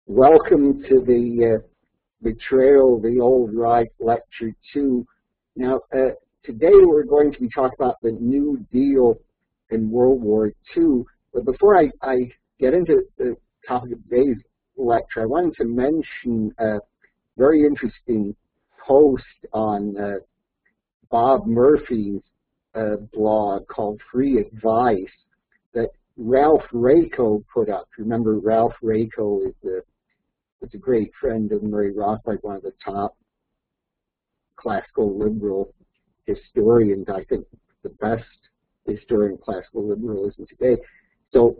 Welcome to the Betrayal of the Old Right Lecture 2. Now, today we're going to be talking about the New Deal in World War II. But before I get into the topic of today's lecture, I wanted to mention a very interesting post on Bob Murphy's blog called Free Advice that Ralph Raico put up. Remember, Ralph Raico is a great friend of Murray Rothbard, one of the top classical liberal historians, I think the best historian of classical liberalism today. So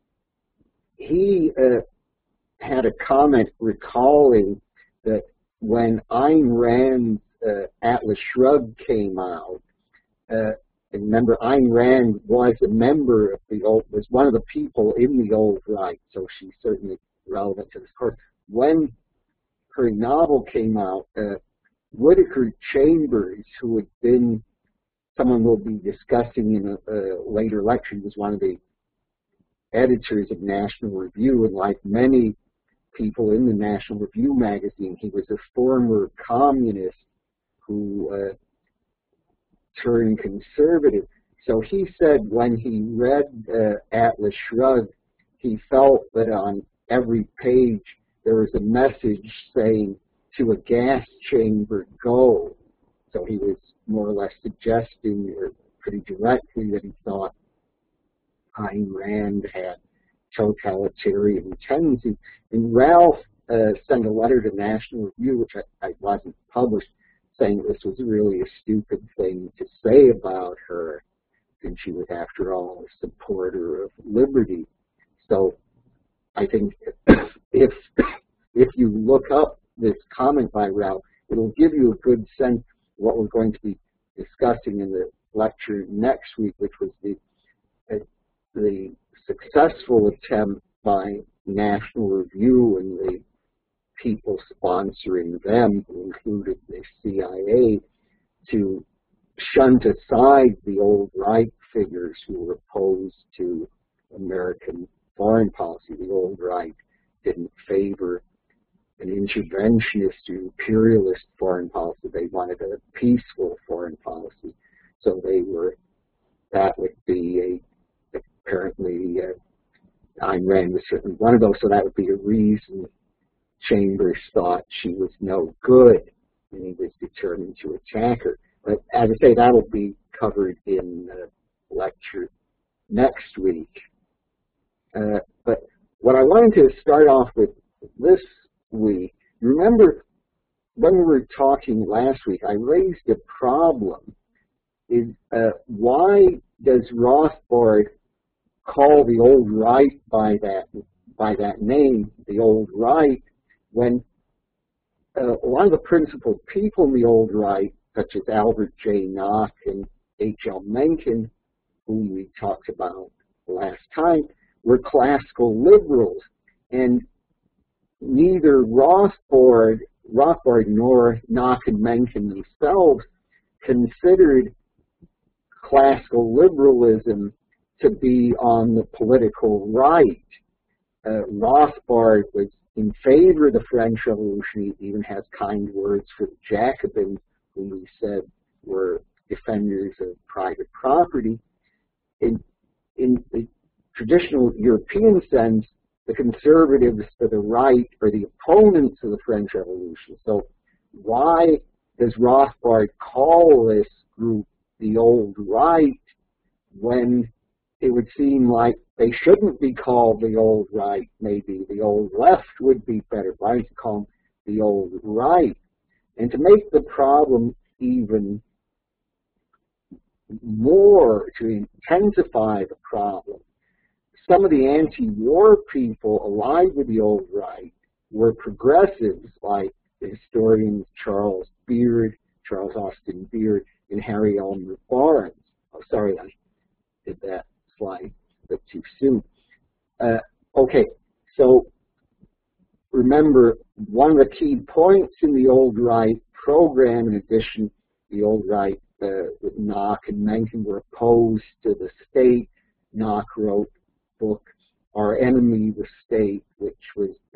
he had a comment recalling that when Ayn Rand's Atlas Shrugged came out, and remember, Ayn Rand was a member of was one of the people in the old right, so she's certainly relevant to this course. When her novel came out, Whittaker Chambers, who had been someone we'll be discussing in a later lecture, was one of the editors of National Review, and like many people in the National Review magazine, he was a former communist who turned conservative. So he said when he read Atlas Shrugged, he felt that on every page there was a message saying, "To a gas chamber, go." So he was more or less suggesting, or pretty directly, that he thought Ayn Rand had totalitarian tendencies. And Ralph sent a letter to National Review, which I wasn't published, saying this was really a stupid thing to say about her, since she was, after all, a supporter of liberty. So I think if you look up this comment by Ralph, it'll give you a good sense of what we're going to be discussing in the lecture next week, which was the successful attempt by National Review and the people sponsoring them, who included the CIA, to shunt aside the old right figures who were opposed to American foreign policy. The old right didn't favor an interventionist or imperialist foreign policy. They wanted a peaceful foreign policy. So that would be apparently, Ayn Rand was certainly one of those, so that would be a reason Chambers thought she was no good, and he was determined to attack her. But as I say, that'll be covered in lecture next week. But what I wanted to start off with this week, remember when we were talking last week, I raised a problem. Is why does Rothbard call the old right by that name, the old right, when a lot of the principal people in the old right, such as Albert J. Nock and H.L. Mencken, whom we talked about last time, were classical liberals, and neither Rothbard nor Nock and Mencken themselves considered classical liberalism to be on the political right. Rothbard was in favor of the French Revolution. He even has kind words for the Jacobins, whom he said were defenders of private property. In the traditional European sense, the conservatives to the right are the opponents of the French Revolution. So why does Rothbard call this group the old right when it would seem like they shouldn't be called the old right? Maybe the old left would be better. Why don't you call them the old right? And to make the problem even more, to intensify the problem, some of the anti-war people allied with the old right were progressives, like the historians Charles Austin Beard, and Harry Elmer Barnes. Oh, sorry, I did that slide a bit too soon. Okay, so remember, one of the key points in the old right program, in addition, the old right with Nock and Mencken were opposed to the state. Nock wrote a book, Our Enemy, the State, which was based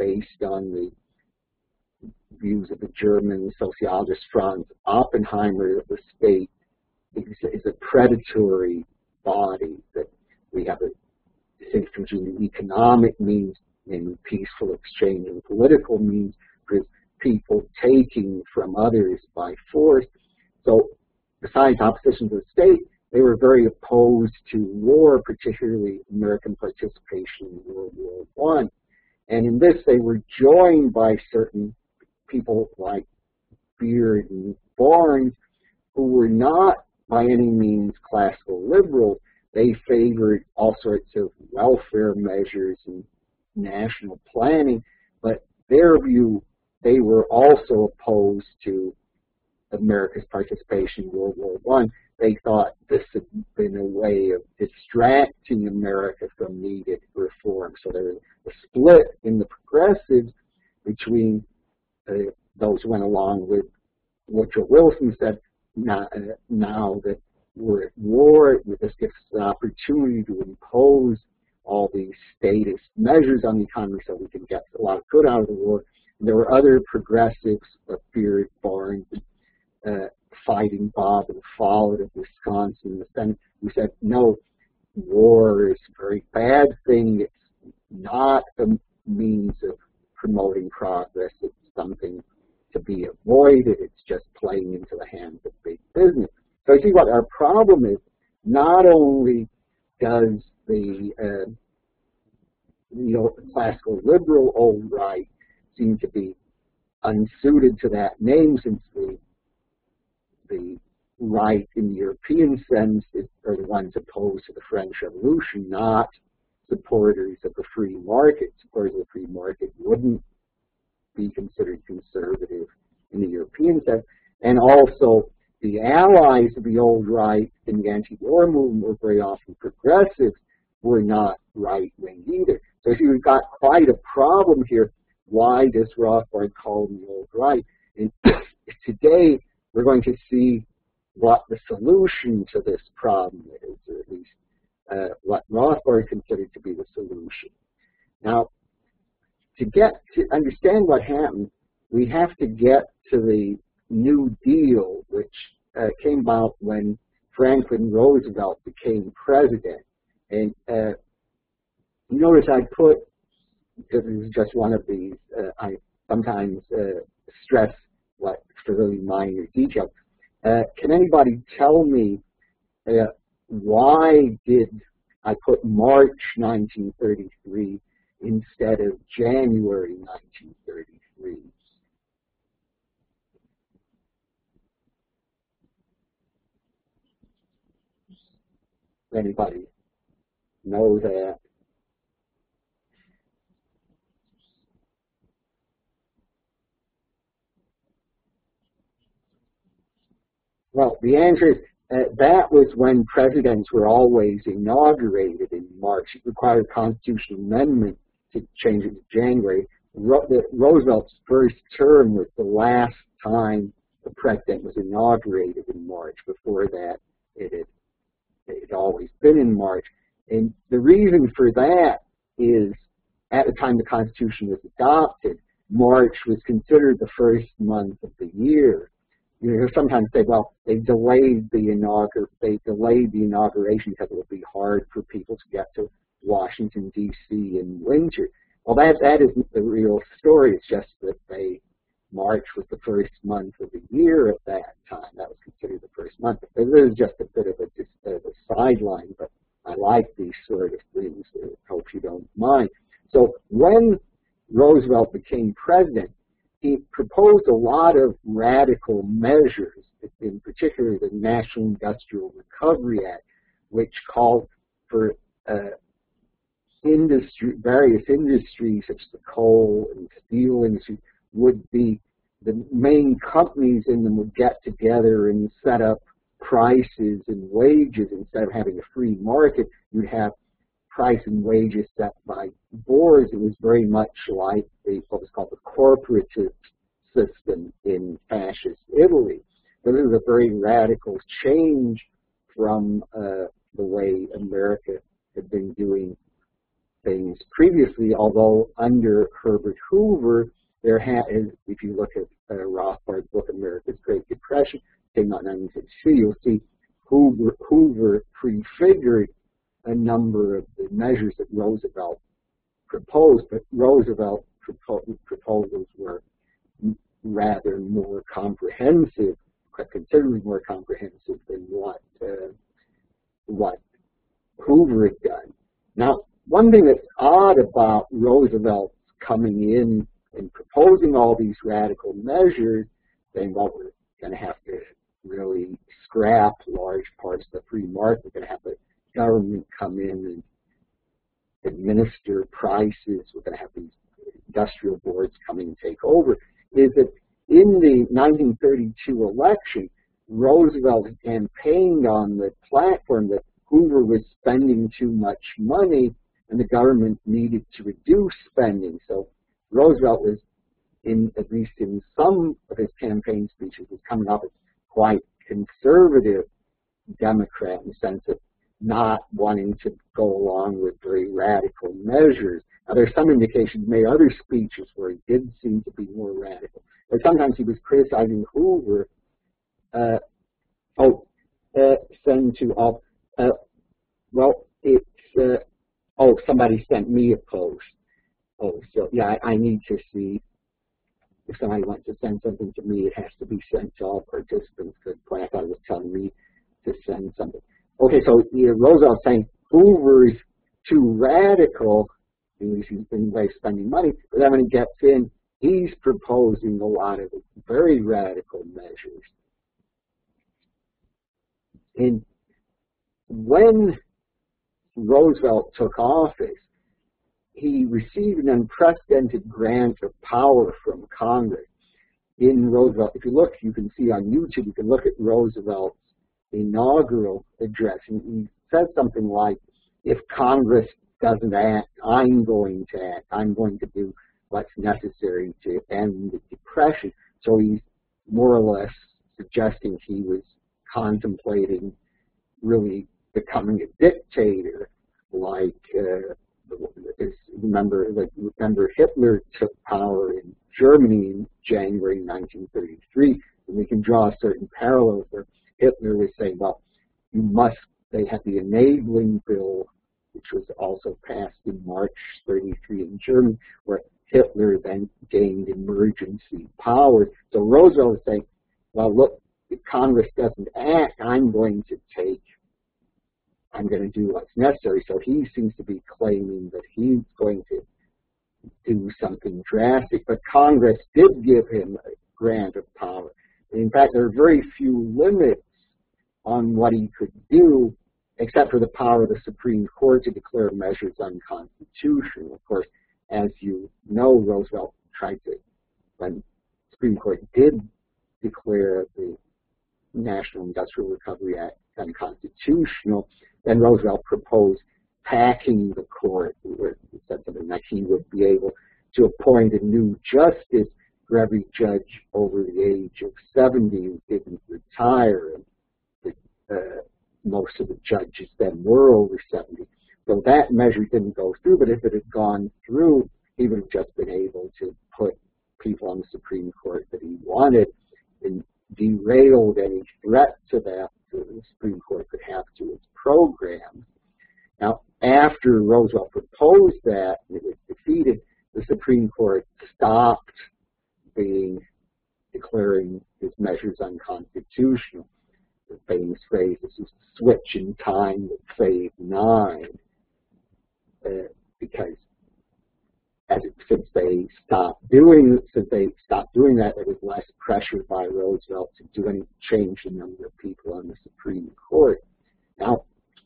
based on the views of the German sociologist Franz Oppenheimer, that the state is a predatory body, that we have a distinction between economic means, namely peaceful exchange, and political means, because people taking from others by force. So besides opposition to the state, they were very opposed to war, particularly American participation in World War I. And in this, they were joined by certain people like Beard and Barnes, who were not by any means classical liberals. They favored all sorts of welfare measures and national planning, but their view, they were also opposed to America's participation in World War I. They thought this had been a way of distracting America from needed reform. So there was a split in the progressives between those who went along with what Joe Wilson said, now that we're at war, this gives us an opportunity to impose all these statist measures on the economy so we can get a lot of good out of the war. And there were other progressives, Beard, Barnes, Fighting Bob and Follett of Wisconsin in the Senate, who said, no, war is a very bad thing. It's not a means of promoting progress. It's something to be avoided. It's just playing into the hands of big business. So you see what our problem is. Not only does the classical liberal old right seem to be unsuited to that name, since the right in the European sense are the ones opposed to the French Revolution, not supporters of the free market. Supporters of the free market wouldn't be considered conservative in the European sense. And also, the allies of the old right in the anti-war movement were very often progressives, were not right-wing either. So if you've got quite a problem here, why does Rothbard call them the old right? And today, we're going to see what the solution to this problem is, or at least what Rothbard considered to be the solution. Now, to understand what happened, we have to get to the New Deal, which came about when Franklin Roosevelt became president. And you notice I put, because this is just one of these, I sometimes stress what for really minor details. Can anybody tell me why did I put March 1933 instead of January 1933? Anybody know that? Well, the answer is that was when presidents were always inaugurated in March. It required a constitutional amendment to change it to January. Roosevelt's first term was the last time the president was inaugurated in March. Before that, it had always been in March. And the reason for that is, at the time the Constitution was adopted, March was considered the first month of the year. You know, sometimes say, well, they delayed the inauguration because it would be hard for people to get to Washington, D.C. in winter. Well, that isn't the real story. It's just that March was the first month of the year at that time. That was considered the first month. This is just a bit of a sideline, but I like these sort of things. I hope you don't mind. So when Roosevelt became president, he proposed a lot of radical measures, in particular the National Industrial Recovery Act, which called for various industries such as the coal and steel industry would be, the main companies in them would get together and set up prices and wages. Instead of having a free market, you'd have price and wages set by boards. It was very much like what was called the corporative system in fascist Italy. So this is a very radical change from the way America had been doing things previously, although under Herbert Hoover, if you look at Rothbard's book, America's Great Depression, came out in 1962, you'll see Hoover prefigured a number of the measures that Roosevelt proposed, but Roosevelt proposals were rather more comprehensive, considerably more comprehensive than what Hoover had done. Now, one thing that's odd about Roosevelt coming in and proposing all these radical measures, saying, well, we're going to have to really scrap large parts of the free market, we're going to have the government come in and administer prices, we're going to have these industrial boards coming and take over, is that in the 1932 election, Roosevelt campaigned on the platform that Hoover was spending too much money and the government needed to reduce spending. So Roosevelt was, at least in some of his campaign speeches, was coming off as quite conservative Democrat in the sense of not wanting to go along with very radical measures. Now, there's some indications he made other speeches where he did seem to be more radical, but sometimes he was criticizing Hoover. Somebody sent me a post. Oh, so yeah, I need to see if somebody wants to send something to me, it has to be sent to all participants. Good point. I thought it was telling me to send something. Okay, so Roosevelt's saying Hoover's too radical, in way of spending money, but then when he gets in, he's proposing a lot of very radical measures. And when Roosevelt took office, he received an unprecedented grant of power from Congress. In Roosevelt, if you look, you can see on YouTube, you can look at Roosevelt's inaugural address, and he says something like, if Congress doesn't act, I'm going to act. I'm going to do what's necessary to end the Depression. So he's more or less suggesting he was contemplating really becoming a dictator, like remember Hitler took power in Germany in January 1933, and we can draw certain parallels where Hitler was saying, well, they had the enabling bill, which was also passed in March 33 in Germany, where Hitler then gained emergency powers. So Roosevelt was saying, well, look, if Congress doesn't act, I'm going to do what's necessary. So he seems to be claiming that he's going to do something drastic, but Congress did give him a grant of power. In fact, there are very few limits on what he could do, except for the power of the Supreme Court to declare measures unconstitutional. Of course, as you know, Roosevelt tried to, when the Supreme Court did declare the National Industrial Recovery Act unconstitutional, then Roosevelt proposed packing the court. He said something like he would be able to appoint a new justice for every judge over the age of 70 who didn't retire. And most of the judges then were over 70. So that measure didn't go through, but if it had gone through, he would have just been able to put people on the Supreme Court that he wanted and derailed any threat to that the Supreme Court could have to its program. Now, after Roosevelt proposed that and it was defeated, the Supreme Court stopped declaring his measures unconstitutional. The famous phrase, this is the switch in time that saved 9, because since they stopped doing that, there was less pressure by Roosevelt to do any change the number of people on the Supreme Court. Now,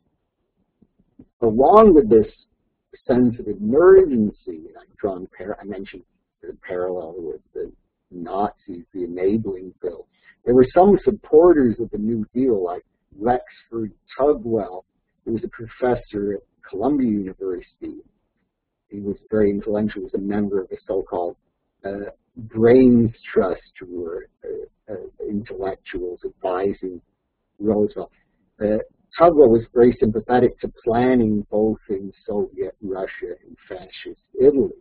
along with this sense of emergency, I mentioned the parallel with the Nazis, the enabling bill. There were some supporters of the New Deal, like Rexford Tugwell, who was a professor at Columbia University. He was very influential. He was a member of the so-called Brains Trust, who were intellectuals advising Roosevelt. Tugwell was very sympathetic to planning both in Soviet and Russia and fascist Italy.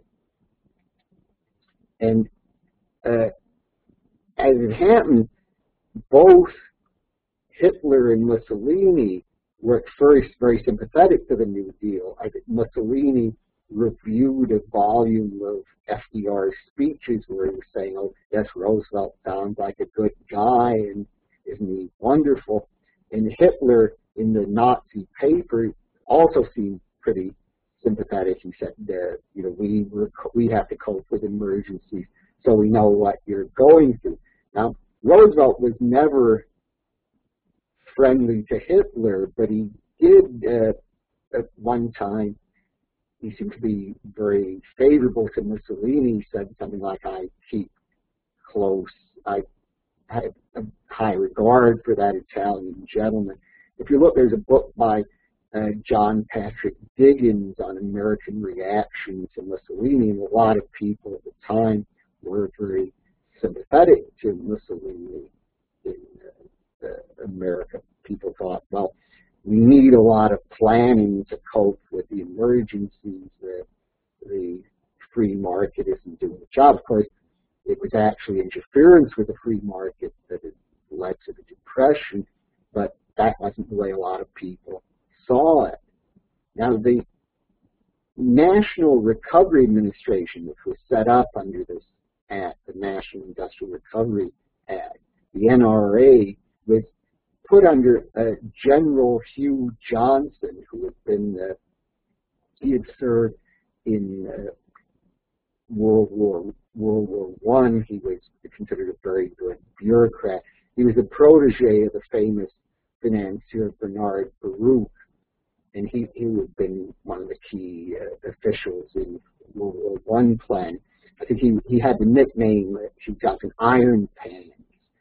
And as it happened, both Hitler and Mussolini were at first very sympathetic to the New Deal. I think Mussolini reviewed a volume of FDR's speeches where he was saying, oh, yes, Roosevelt sounds like a good guy, and isn't he wonderful? And Hitler, in the Nazi paper, also seemed pretty sympathetic. He said, you know, we have to cope with emergencies, so we know what you're going through. Now, Roosevelt was never friendly to Hitler, but he did at one time, he seemed to be very favorable to Mussolini. He said something like, I have a high regard for that Italian gentleman. If you look, there's a book by John Patrick Diggins on American reaction to Mussolini, and a lot of people at the time were very sympathetic to Mussolini in America. People thought, well, we need a lot of planning to cope with the emergencies. The free market isn't doing the job. Of course, it was actually interference with the free market that had led to the Depression, but that wasn't the way a lot of people saw it. Now, the National Recovery Administration, which was set up under this Act, the National Industrial Recovery Act, the NRA, was put under General Hugh Johnson, who had been, he had served in World War I. He was considered a very good bureaucrat. He was a protege of the famous financier Bernard Baruch, and he had been one of the key officials in World War I plan. I think he had the nickname Hugh Johnson Iron Pants.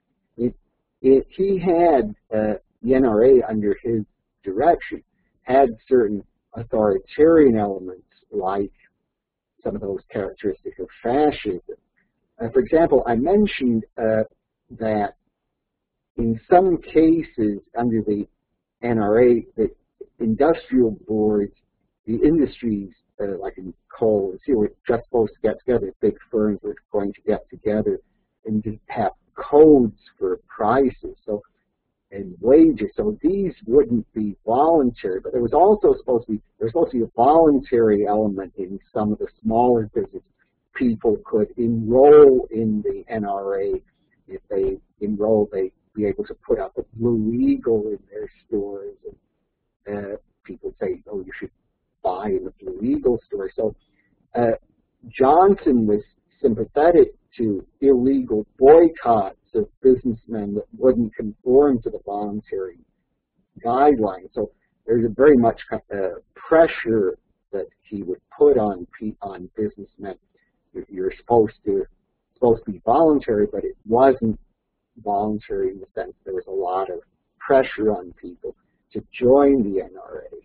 He had the NRA under his direction had certain authoritarian elements, like some of those characteristics of fascism. For example, I mentioned that in some cases under the NRA, the industrial boards, the industries like in coal and steel were just supposed to get together. Big firms were going to get together and just have codes for prices and wages. So these wouldn't be voluntary, but there was also supposed to be a voluntary element in some of the smaller businesses. People could enroll in the NRA. If they enroll, they'd be able to put up a Blue Eagle in their stores. And people say, oh, you should buy in the Blue Eagle store. So Johnson was sympathetic to illegal boycotts of businessmen that wouldn't conform to the voluntary guidelines. So there's a very much pressure that he would put on businessmen. You're supposed to be voluntary, but it wasn't voluntary in the sense there was a lot of pressure on people to join the NRA.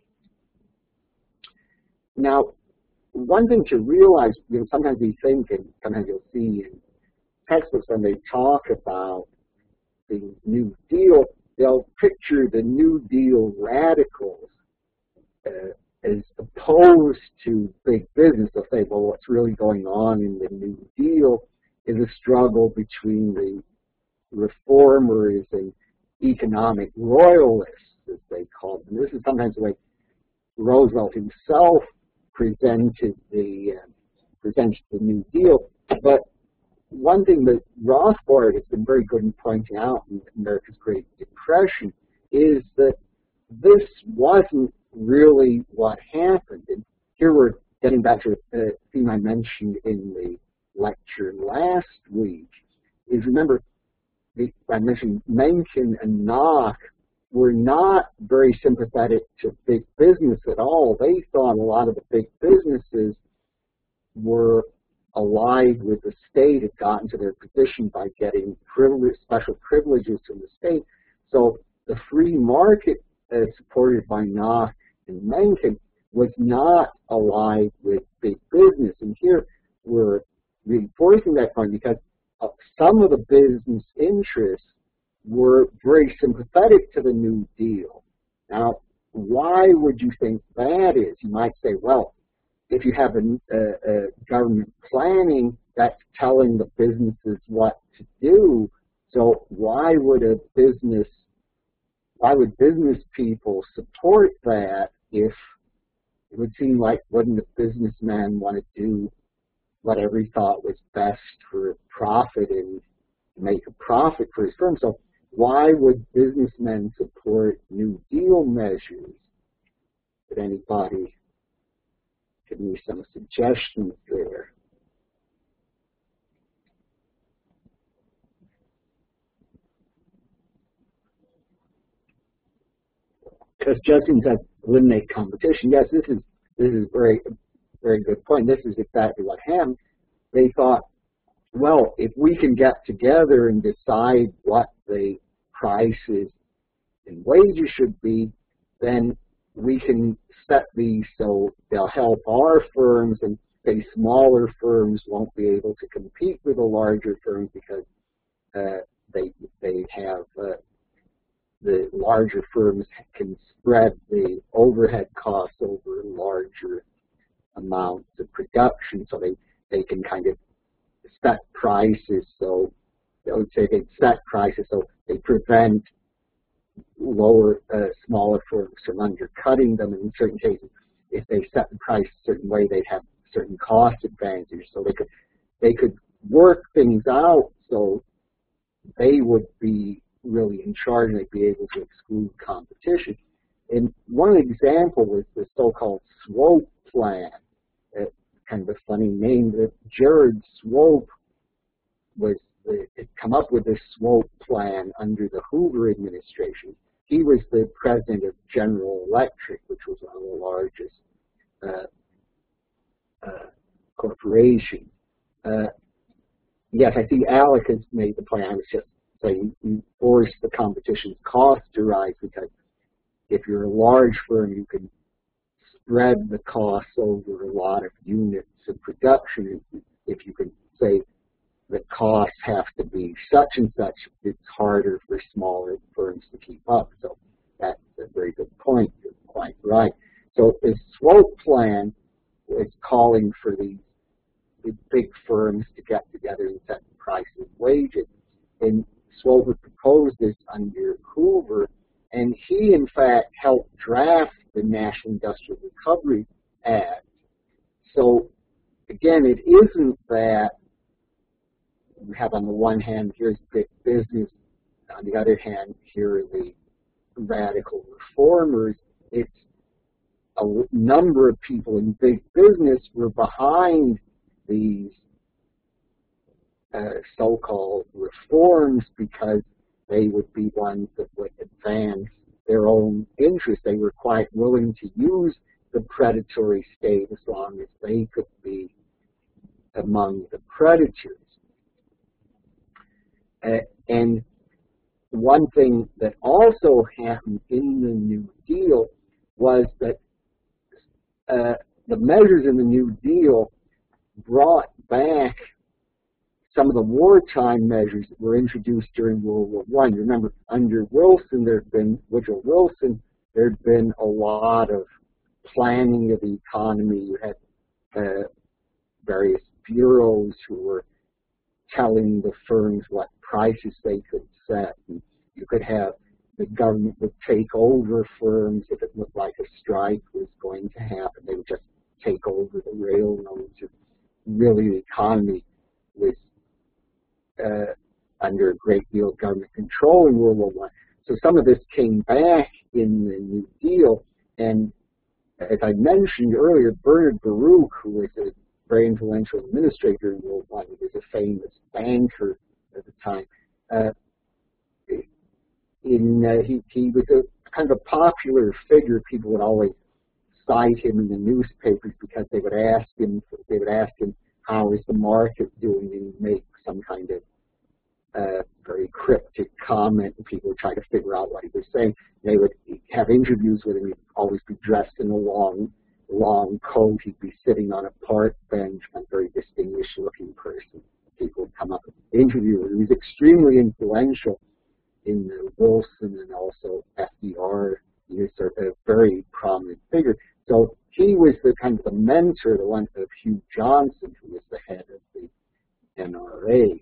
Now, one thing to realize, you know, sometimes we think, and sometimes you'll see in textbooks when they talk about the New Deal, they'll picture the New Deal radicals as opposed to big business. They'll say, well, what's really going on in the New Deal is a struggle between the reformers and economic royalists, as they call them. This is sometimes the way Roosevelt himself presented the New Deal. But one thing that Rothbard has been very good in pointing out in America's Great Depression is that this wasn't really what happened. And here we're getting back to a theme I mentioned in the lecture last week, is remember, I mentioned Mencken and Nock were not very sympathetic to big business at all. They thought a lot of the big businesses were allied with the state, had gotten to their position by getting special privileges from the state. So the free market, supported by Nock and Mencken, was not allied with big business. And here we're reinforcing that point because some of the business interests were very sympathetic to the New Deal. Now, why would you think that is? You might say, well, if you have a government planning, that's telling the businesses what to do. So why would business people support that if it would seem like wouldn't a businessman want to do whatever he thought was best for profit and make a profit for his firm? So why would businessmen support New Deal measures? Could anybody give me some suggestions there? Because Justin said eliminate competition. Yes, this is very good point. This is exactly what happened. They thought, well, if we can get together and decide what the prices and wages should be, then we can set these so they'll help our firms, and say smaller firms won't be able to compete with the larger firms because they have the larger firms can spread the overhead costs over larger amounts of production, so they can kind of set prices. So I would say they set prices so they prevent smaller firms from undercutting them. In certain cases, if they set the price a certain way, they'd have certain cost advantages. So they could work things out so they would be really in charge and they'd be able to exclude competition. And one example was the so-called Swope plan. Kind of a funny name. That Jared Swope had come up with this Swope plan under the Hoover administration. He was the president of General Electric, which was one of the largest corporations. Yes, I think Alec has made the point. I was just saying you force the competition's cost to rise, because if you're a large firm, you can spread the costs over a lot of units of production. If you can say the costs have to be such and such, it's harder for smaller firms to keep up. So that's a very good point. You're quite right. So the Swope plan is calling for these big firms to get together and set the price of wages. And Swope had proposed this under Hoover, and he, in fact, helped draft the National Industrial Recovery Act. So, again, it isn't that we have on the one hand, here's big business, on the other hand, here are the radical reformers. It's a number of people in big business were behind these so-called reforms because they would be ones that would advance their own interests. They were quite willing to use the predatory state as long as they could be among the predators. And one thing that also happened in the New Deal was that the measures in the New Deal brought back some of the wartime measures that were introduced during World War I. You remember, under Wilson, Woodrow Wilson, there'd been a lot of planning of the economy. You had various bureaus who were telling the firms what prices they could set. And you could have the government would take over firms if it looked like a strike was going to happen. They would just take over the railroads. Really, the economy was under a great deal of government control in World War I. So some of this came back in the New Deal, and as I mentioned earlier, Bernard Baruch, who was a very influential administrator in World War I, he was a famous banker at the time. He was a kind of a popular figure. People would always cite him in the newspapers because they would ask him how is the market doing, and he'd make some kind of very cryptic comment, and people would try to figure out what he was saying. They would have interviews with him. He'd always be dressed in a long coat. He'd be sitting on a park bench, a very distinguished-looking person. People would come up and interview him. He was extremely influential in Wilson and also FDR. He was a very prominent figure. So he he was the kind of the mentor, the one of Hugh Johnson, who was the head of the NRA.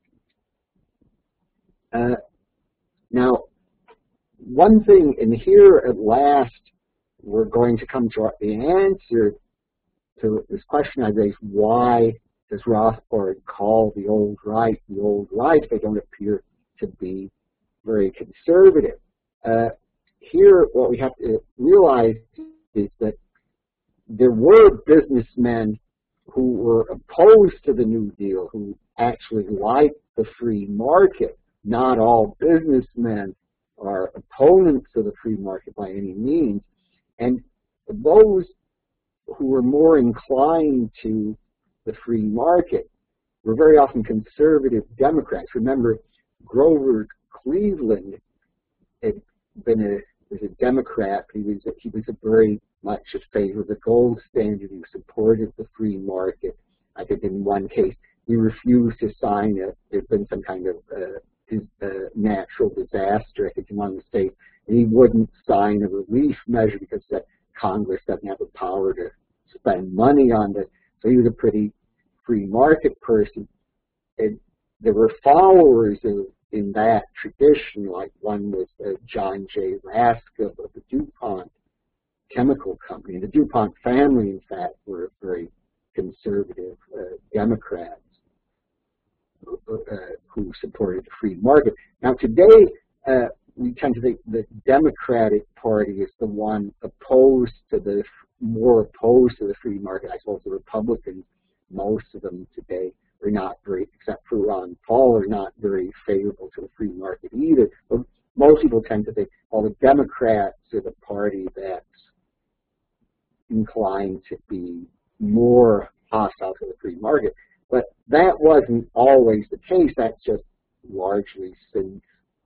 Now, one thing, and here at last we're going to come to the answer to this question I raised: why does Rothbard call the old right the old right? They don't appear to be very conservative. Here, what we have to realize is that there were businessmen who were opposed to the New Deal, who actually liked the free market. Not all businessmen are opponents of the free market by any means. And those who were more inclined to the free market were very often conservative Democrats. Remember, Grover Cleveland had been was a Democrat. He was very much in favor of the gold standard. He supported the free market. I think in one case he refused to sign it. There'd been some kind of natural disaster, I think, in one of the states, and he wouldn't sign a relief measure because that Congress doesn't have the power to spend money on it. So he was a pretty free market person. And there were followers in that tradition, like one was John J. Raskob of the DuPont Chemical Company. And the DuPont family, in fact, were very conservative Democrats who supported the free market. Now today, we tend to think the Democratic Party is the one more opposed to the free market. I suppose the Republicans, most of them today, are not very, except for Ron Paul, are not very favorable to the free market either. But most people tend to think, well, the Democrats are the party that's inclined to be more hostile to the free market. But that wasn't always the case. That's just largely since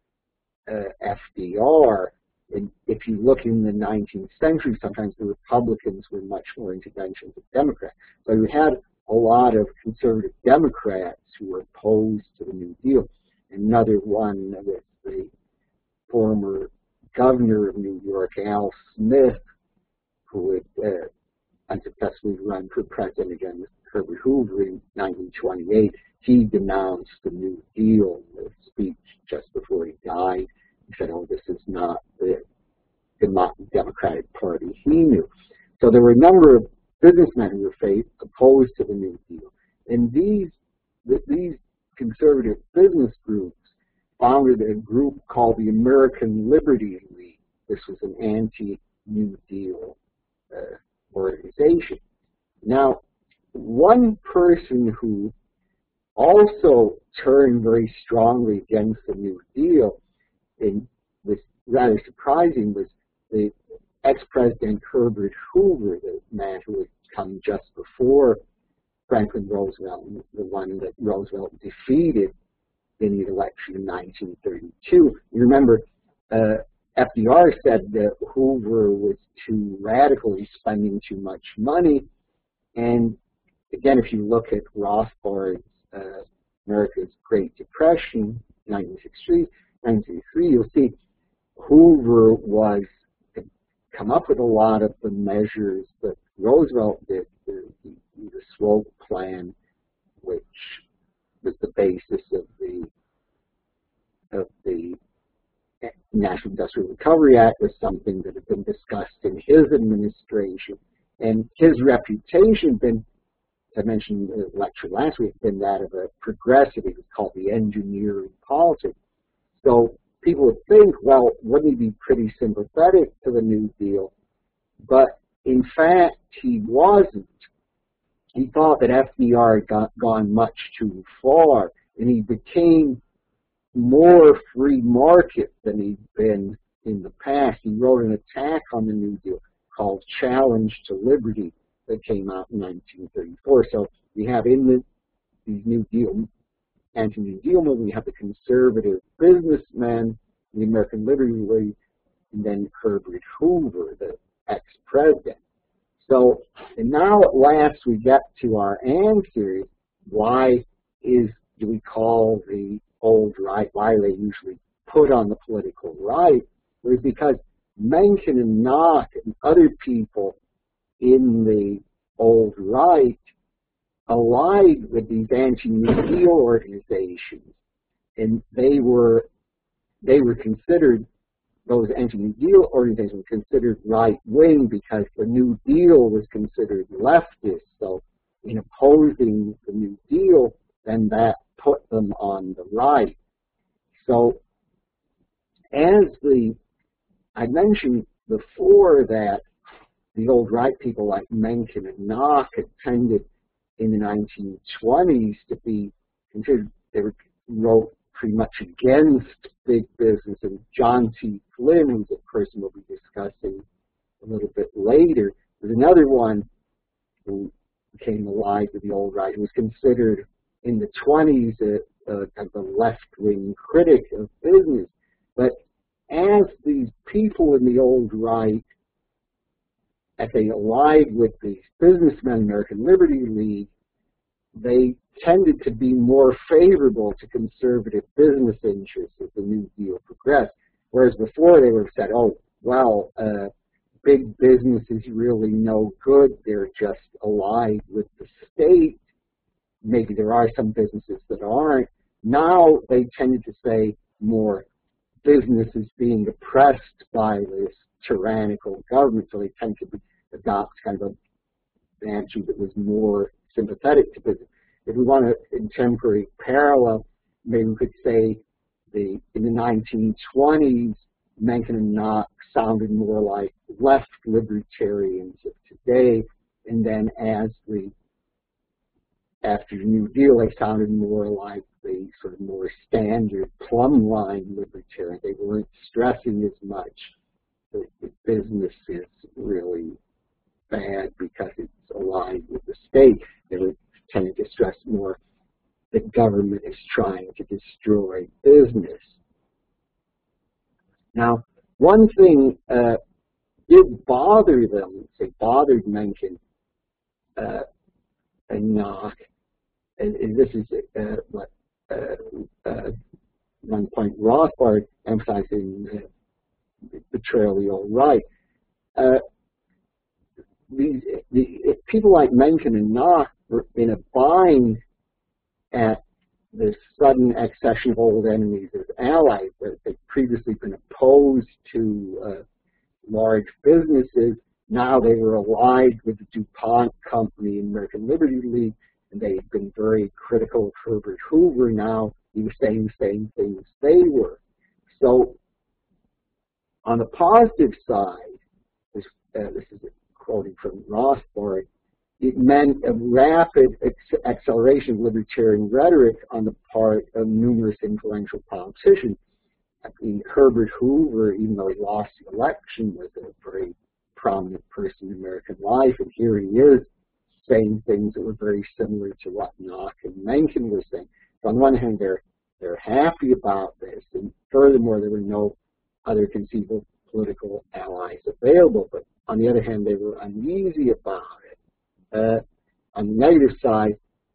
FDR. And if you look in the 19th century, sometimes the Republicans were much more interventions of Democrats. So you had a lot of conservative Democrats who were opposed to the New Deal. Another one was the former governor of New York, Al Smith, who had unsuccessfully run for president again with Herbert Hoover in 1928. He denounced the New Deal in a speech just before he died. He said, oh, this is not the Democratic Party he knew. So there were a number of businessmen who were opposed to the New Deal. And these conservative business groups founded a group called the American Liberty League. This was an anti-New Deal organization. Now, one person who also turned very strongly against the New Deal, and was rather surprising, was the ex-president Herbert Hoover, the man who had come just before Franklin Roosevelt, the one that Roosevelt defeated in the election in 1932. You remember, FDR said that Hoover was too radical, he's spending too much money. And again, if you look at Rothbard's America's Great Depression, 1963, you'll see Hoover was come up with a lot of the measures that Roosevelt did, the Swope Plan, which was the basis of the National Industrial Recovery Act, was something that had been discussed in his administration. And his reputation, been, as I mentioned in the lecture last week, been that of a progressive. He was called the engineer in politics. So people would think, well, wouldn't he be pretty sympathetic to the New Deal? But in fact, he wasn't. He thought that FDR had gone much too far, and he became more free market than he'd been in the past. He wrote an attack on the New Deal called Challenge to Liberty that came out in 1934. So we have in these New Deal, anti-New Deal movement, we have the conservative businessmen, the American Liberty League, and then Herbert Hoover, the ex-president. So, and now at last we get to our answer: why do we call the old right, why are they usually put on the political right? It was because Mencken and Nock and other people in the old right allied with these anti-New Deal organizations, and they were considered, those anti-New Deal organizations were considered right-wing because the New Deal was considered leftist. So in opposing the New Deal, then that put them on the right. So as I mentioned before that the old right people like Mencken and Nock had tended in the 1920s to be considered, they wrote pretty much against big business, and John T. Flynn, who's a person we'll be discussing a little bit later, was another one who became allied with the old right, who was considered in the 20s kind of a left-wing critic of business. But as these people in the old right, as they allied with these businessmen, American Liberty League, they tended to be more favorable to conservative business interests as the New Deal progressed. Whereas before they would have said, oh, well, big business is really no good. They're just allied with the state. Maybe there are some businesses that aren't. Now they tended to say more business is being oppressed by this tyrannical government, so they tend to adopt kind of an attitude that was more sympathetic to business. If we want a contemporary parallel, maybe we could say in the 1920s, Mencken and Nock sounded more like left libertarians of today, and then after the New Deal, they sounded more like the sort of more standard plumb line libertarian. They weren't stressing as much that the business is really bad because it's aligned with the state. They were tending to stress more that government is trying to destroy business. Now, one thing did bother them, say bothered Mencken and Nock, and this is what one point Rothbard emphasized in Betrayal of the Old Right. People like Mencken and Nock were in a bind at the sudden accession of old enemies as allies. They'd previously been opposed to large businesses. Now they were allied with the DuPont Company and American Liberty League, and they had been very critical of Herbert Hoover. Now he was saying the same things they were. So on the positive side, this is quoting from Rothbard, it meant a rapid acceleration of libertarian rhetoric on the part of numerous influential politicians. I mean, Herbert Hoover, even though he lost the election, was a very prominent person in American life, and here he is saying things that were very similar to what Nock and Mencken were saying. So on one hand, they're happy about this, and furthermore, there were no other conceivable political allies available. But on the other hand, they were uneasy about it. On the negative side,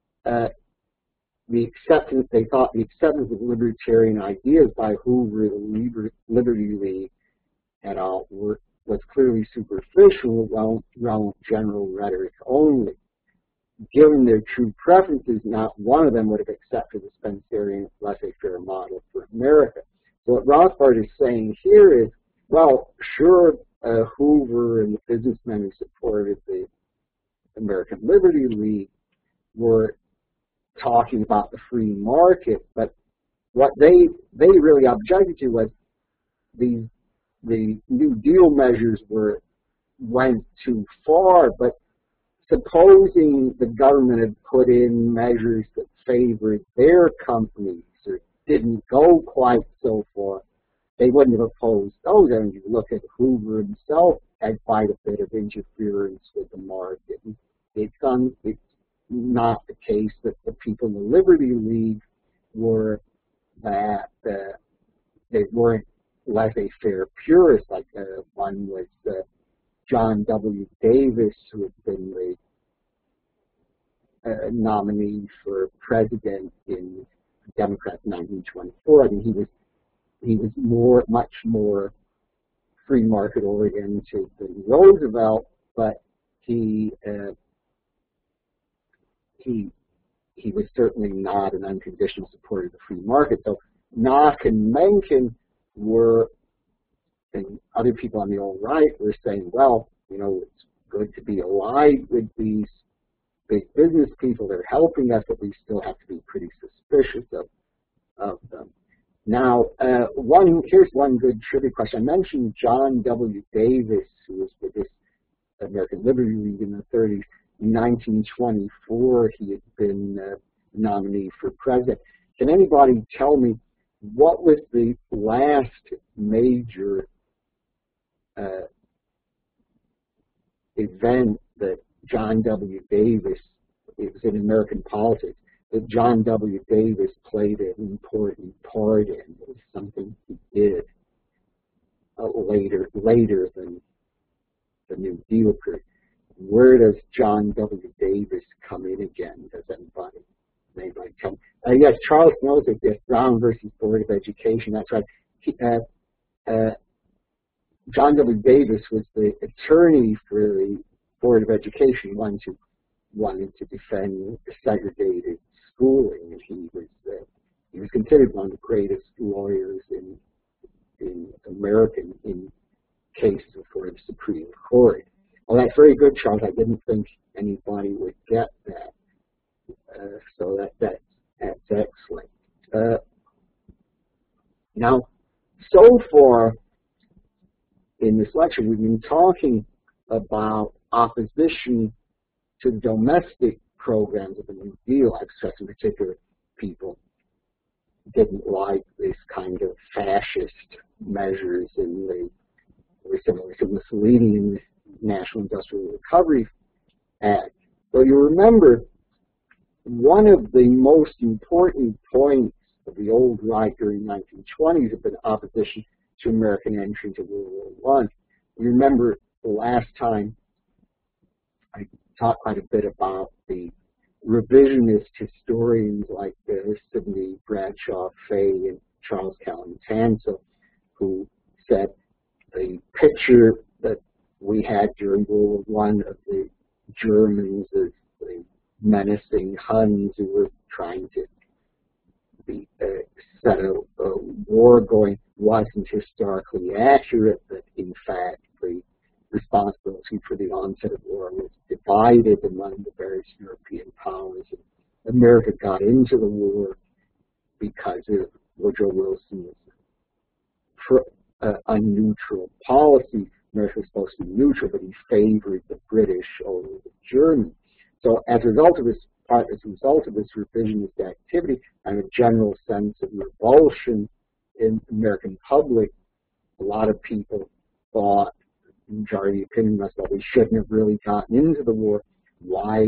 they thought the acceptance of libertarian ideas by Hoover, the Liberty League, et al. Was clearly superficial, around general rhetoric only. Given their true preferences, not one of them would have accepted the Spencerian laissez-faire model for America. So what Rothbard is saying here is, well, sure, Hoover and the businessmen who supported the American Liberty League were talking about the free market, but what they really objected to was the New Deal measures went too far. But supposing the government had put in measures that favored their companies or didn't go quite so far, they wouldn't have opposed those. And you look at Hoover himself had quite a bit of interference with the market. It's not the case that the people in the Liberty League were that they weren't laissez-faire purists. Like one was John W. Davis, who had been the nominee for president in Democrats in 1924. I mean, he was much more free market oriented than Roosevelt, but he he he was certainly not an unconditional supporter of the free market. So Nock and Mencken were, and other people on the old right were saying, well, you know, it's good to be allied with these big business people. They're helping us, but we still have to be pretty suspicious of them. Now, here's one good trivia question. I mentioned John W. Davis, who was with this American Liberty League in the 30s. In 1924, he had been nominee for president. Can anybody tell me what was the last major event that John W. Davis, it was in American politics, that John W. Davis played an important part in? It was something he did later than the New Deal period. Where does John W. Davis come in again? Does anybody tell me? Yes, Charles knows it. Yes, Brown versus Board of Education. That's right. John W. Davis was the attorney for the Board of Education, ones who wanted to defend segregated schooling, and he was considered one of the greatest lawyers in America in cases before the Supreme Court. Well, that's very good, Charles. I didn't think anybody would get that. So that's excellent. Now, so far in this lecture, we've been talking about opposition to domestic programs of the New Deal. I've stressed in particular people didn't like this kind of fascist measures in the similar to Mussolini in the National Industrial Recovery Act. Well, you remember one of the most important points of the old right during the 1920s had been opposition to American entry into World War I. You remember the last time I talked quite a bit about the revisionist historians like Sidney Bradshaw Fay and Charles Callan Tansel, who said the picture that we had during World War I of the Germans as the menacing Huns who were trying to set a war going wasn't historically accurate, that in fact the responsibility for the onset of war was divided among the various European powers. And America got into the war because of Woodrow Wilson's unneutral policy. America was supposed to be neutral, but he favored the British over the Germans. So as a result of this revisionist activity and a general sense of revulsion in the American public, a lot of people thought, the majority opinion was, well, we shouldn't have really gotten into the war. Why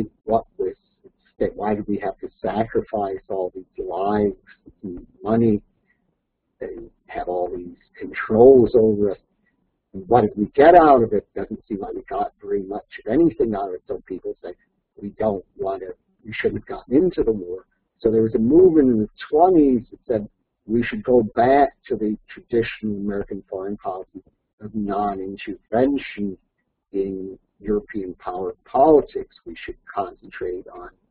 did we have to sacrifice all these lives and money and have all these controls over us? And what did we get out of it? Doesn't seem like we got very much of anything out of it. So people say, we shouldn't have gotten into the war. So there was a movement in the 20s that said we should go back to the traditional American foreign policy of non-intervention in European power politics. We should concentrate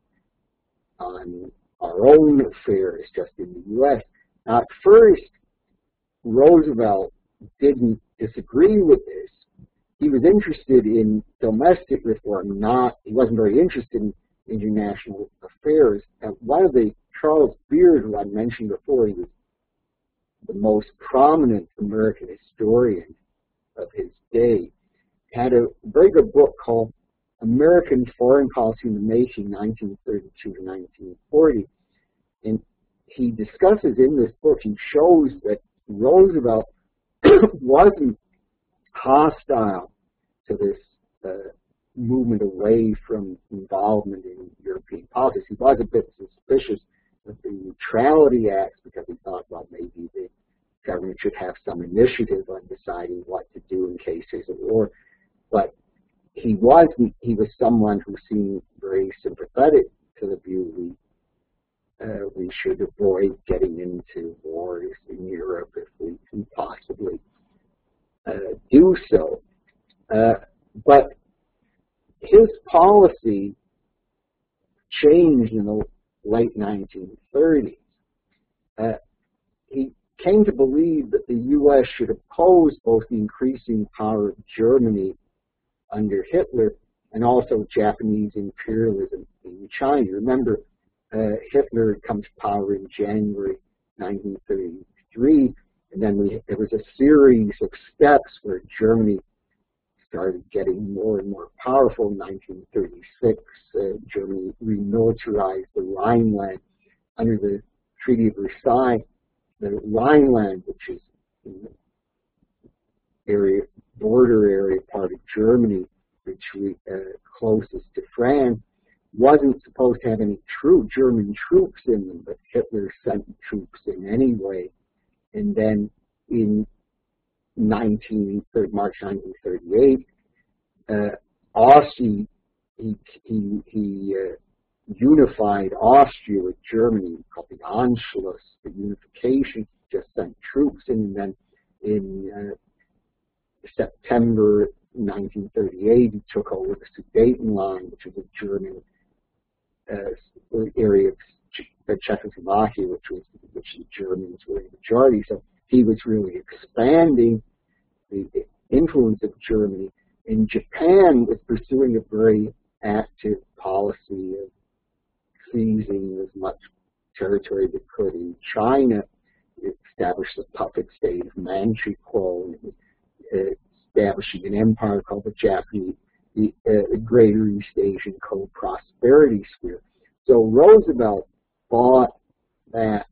on our own affairs just in the U.S. Now, at first, Roosevelt didn't disagree with this. He was interested in domestic reform, he wasn't very interested in international affairs. And one of Charles Beard, who I mentioned before, he was the most prominent American historian of his day, had a very good book called American Foreign Policy in the Making, 1932 to 1940. And he discusses in this book, he shows that Roosevelt wasn't hostile to this movement away from involvement in European politics. He was a bit suspicious of the Neutrality Acts because he thought, well, maybe the government should have some initiative on deciding what to do in case there's a war. But he was someone who seemed very sympathetic to the view we should avoid getting into wars in Europe if we can possibly do so. But his policy changed in the late 1930s. He came to believe that the U.S. should oppose both the increasing power of Germany under Hitler and also Japanese imperialism in China. Remember, Hitler had come to power in January 1933, and then there was a series of steps where Germany started getting more and more powerful. In 1936, Germany remilitarized the Rhineland under the Treaty of Versailles. The Rhineland, which is in the border area part of Germany, which closest to France, wasn't supposed to have any German troops in them, but Hitler sent troops in anyway. And then in March 1938, he unified Austria with Germany, called the Anschluss, the unification, just sent troops in. And then in September 1938, he took over the Sudetenland, which was a German area of Czechoslovakia, which the Germans were in the majority. So he was really expanding the influence of Germany. And Japan was pursuing a very active policy of seizing as much territory as it could in China. It established the puppet state of Manchukuo, and establishing an empire called the Greater East Asian Co-Prosperity Sphere. So Roosevelt thought that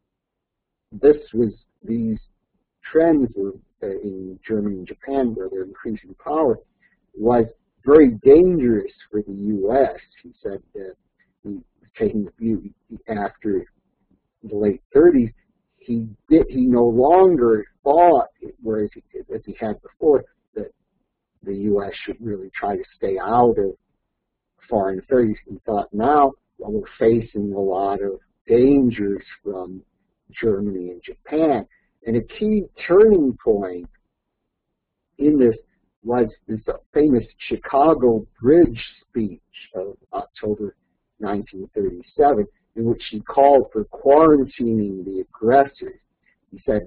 these trends were in Germany and Japan, where they're increasing power, was very dangerous for the U.S. He said he was taking the view after the late 30s. He no longer thought, whereas as he had before, that the U.S. should really try to stay out of foreign affairs. He thought now, well, we're facing a lot of dangers from Germany and Japan. And a key turning point in this was this famous Chicago Bridge speech of October 1937, in which he called for quarantining the aggressors. He said,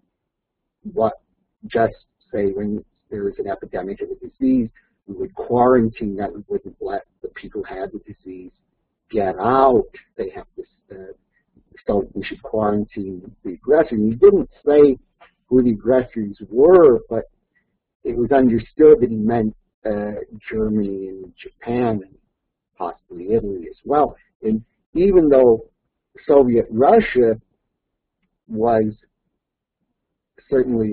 just say when there is an epidemic of a disease, we would quarantine that. We wouldn't let the people who had the disease get out. They have to, so we should quarantine the aggressors. He didn't say who the aggressors were, but it was understood that he meant Germany and Japan and possibly Italy as well. And even though Soviet Russia was certainly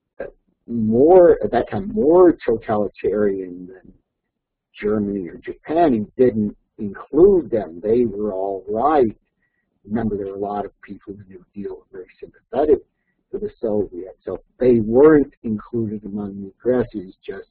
at that time more totalitarian than Germany or Japan, he didn't include them. They were all right. Remember, there were a lot of people in the New Deal were very sympathetic to the Soviets, so they weren't included among the aggressors, just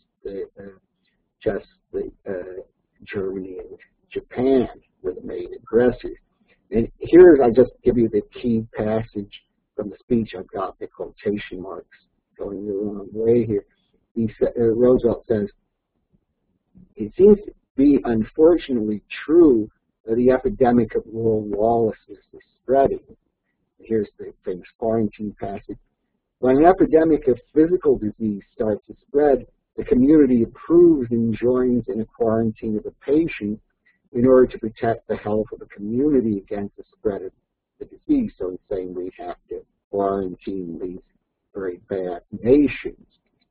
Germany and Japan were the main aggressors. And here, I just give you the key passage from the speech. I've got the quotation marks going the wrong way here. Roosevelt says, "It seems to be unfortunately true that the epidemic of world lawlessness is spreading." Here's the famous quarantine passage. "When an epidemic of physical disease starts to spread, the community approves and joins in a quarantine of the patient in order to protect the health of the community against the spread of the disease." So it's saying we have to quarantine these very bad nations.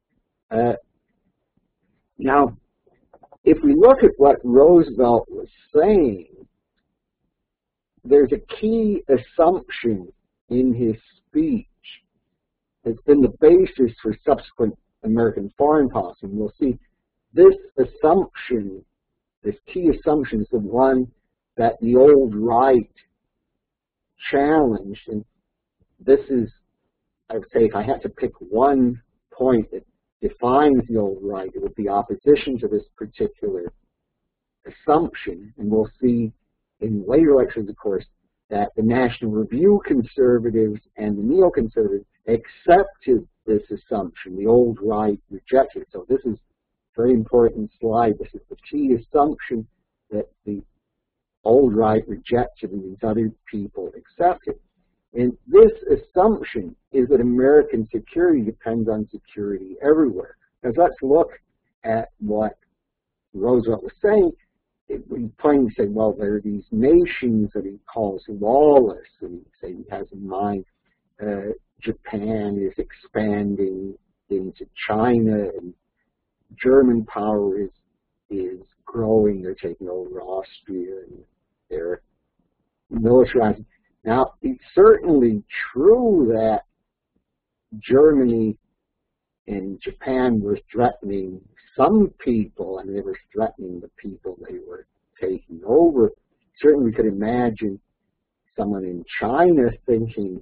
Now, if we look at what Roosevelt was saying, there's a key assumption in his speech that's been the basis for subsequent American foreign policy. And we'll see this assumption, this key assumption, is the one that the old right challenged. And this is, I would say, if I had to pick one point that defines the old right, it would be opposition to this particular assumption. And we'll see in later lectures, of course, that the National Review conservatives and the neoconservatives accepted this assumption. The old right rejected it. So this is very important slide. This is the key assumption that the old right rejected and these other people accepted. And this assumption is that American security depends on security everywhere. Now let's look at what Roosevelt was saying. He plainly said, well, there are these nations that he calls lawless, and he has in mind Japan is expanding into China, and German power is growing. They're taking over Austria, and they're militarizing. Now, it's certainly true that Germany and Japan were threatening some people, and they were threatening the people they were taking over. Certainly, we could imagine someone in China thinking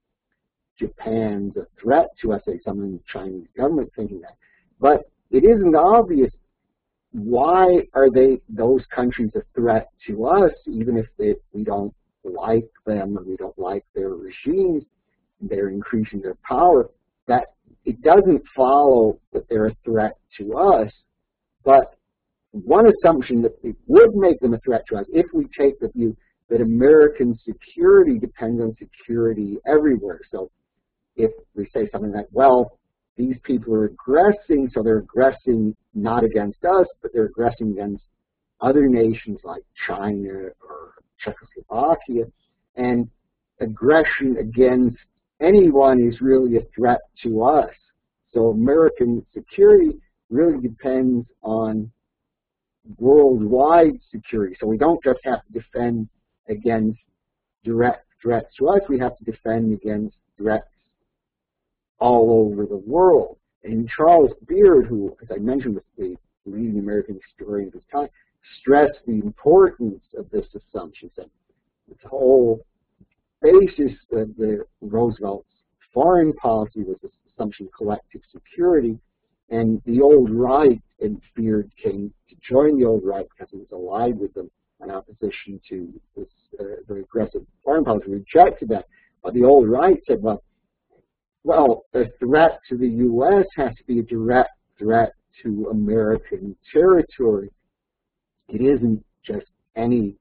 Japan's a threat to us, say someone in the Chinese government thinking that. But it isn't obvious why are those countries a threat to us, even if we don't like them and we don't like their regimes, they're increasing their power. That it doesn't follow that they're a threat to us, but one assumption that it would make them a threat to us if we take the view that American security depends on security everywhere. So if we say something like, well, these people are aggressing, so they're aggressing not against us, but they're aggressing against other nations like China or Czechoslovakia, and aggression against anyone is really a threat to us. So American security really depends on worldwide security. So we don't just have to defend against direct threats to us, we have to defend against threats all over the world. And Charles Beard, who, as I mentioned, was the leading American historian of his time, stressed the importance of this assumption. That the whole basis of the Roosevelt's foreign policy was this assumption of collective security, and the old right, and Beard came to join the old right because he was allied with them in opposition to this very aggressive foreign policy, rejected that. But the old right said, well, a threat to the U.S. has to be a direct threat to American territory. It isn't just any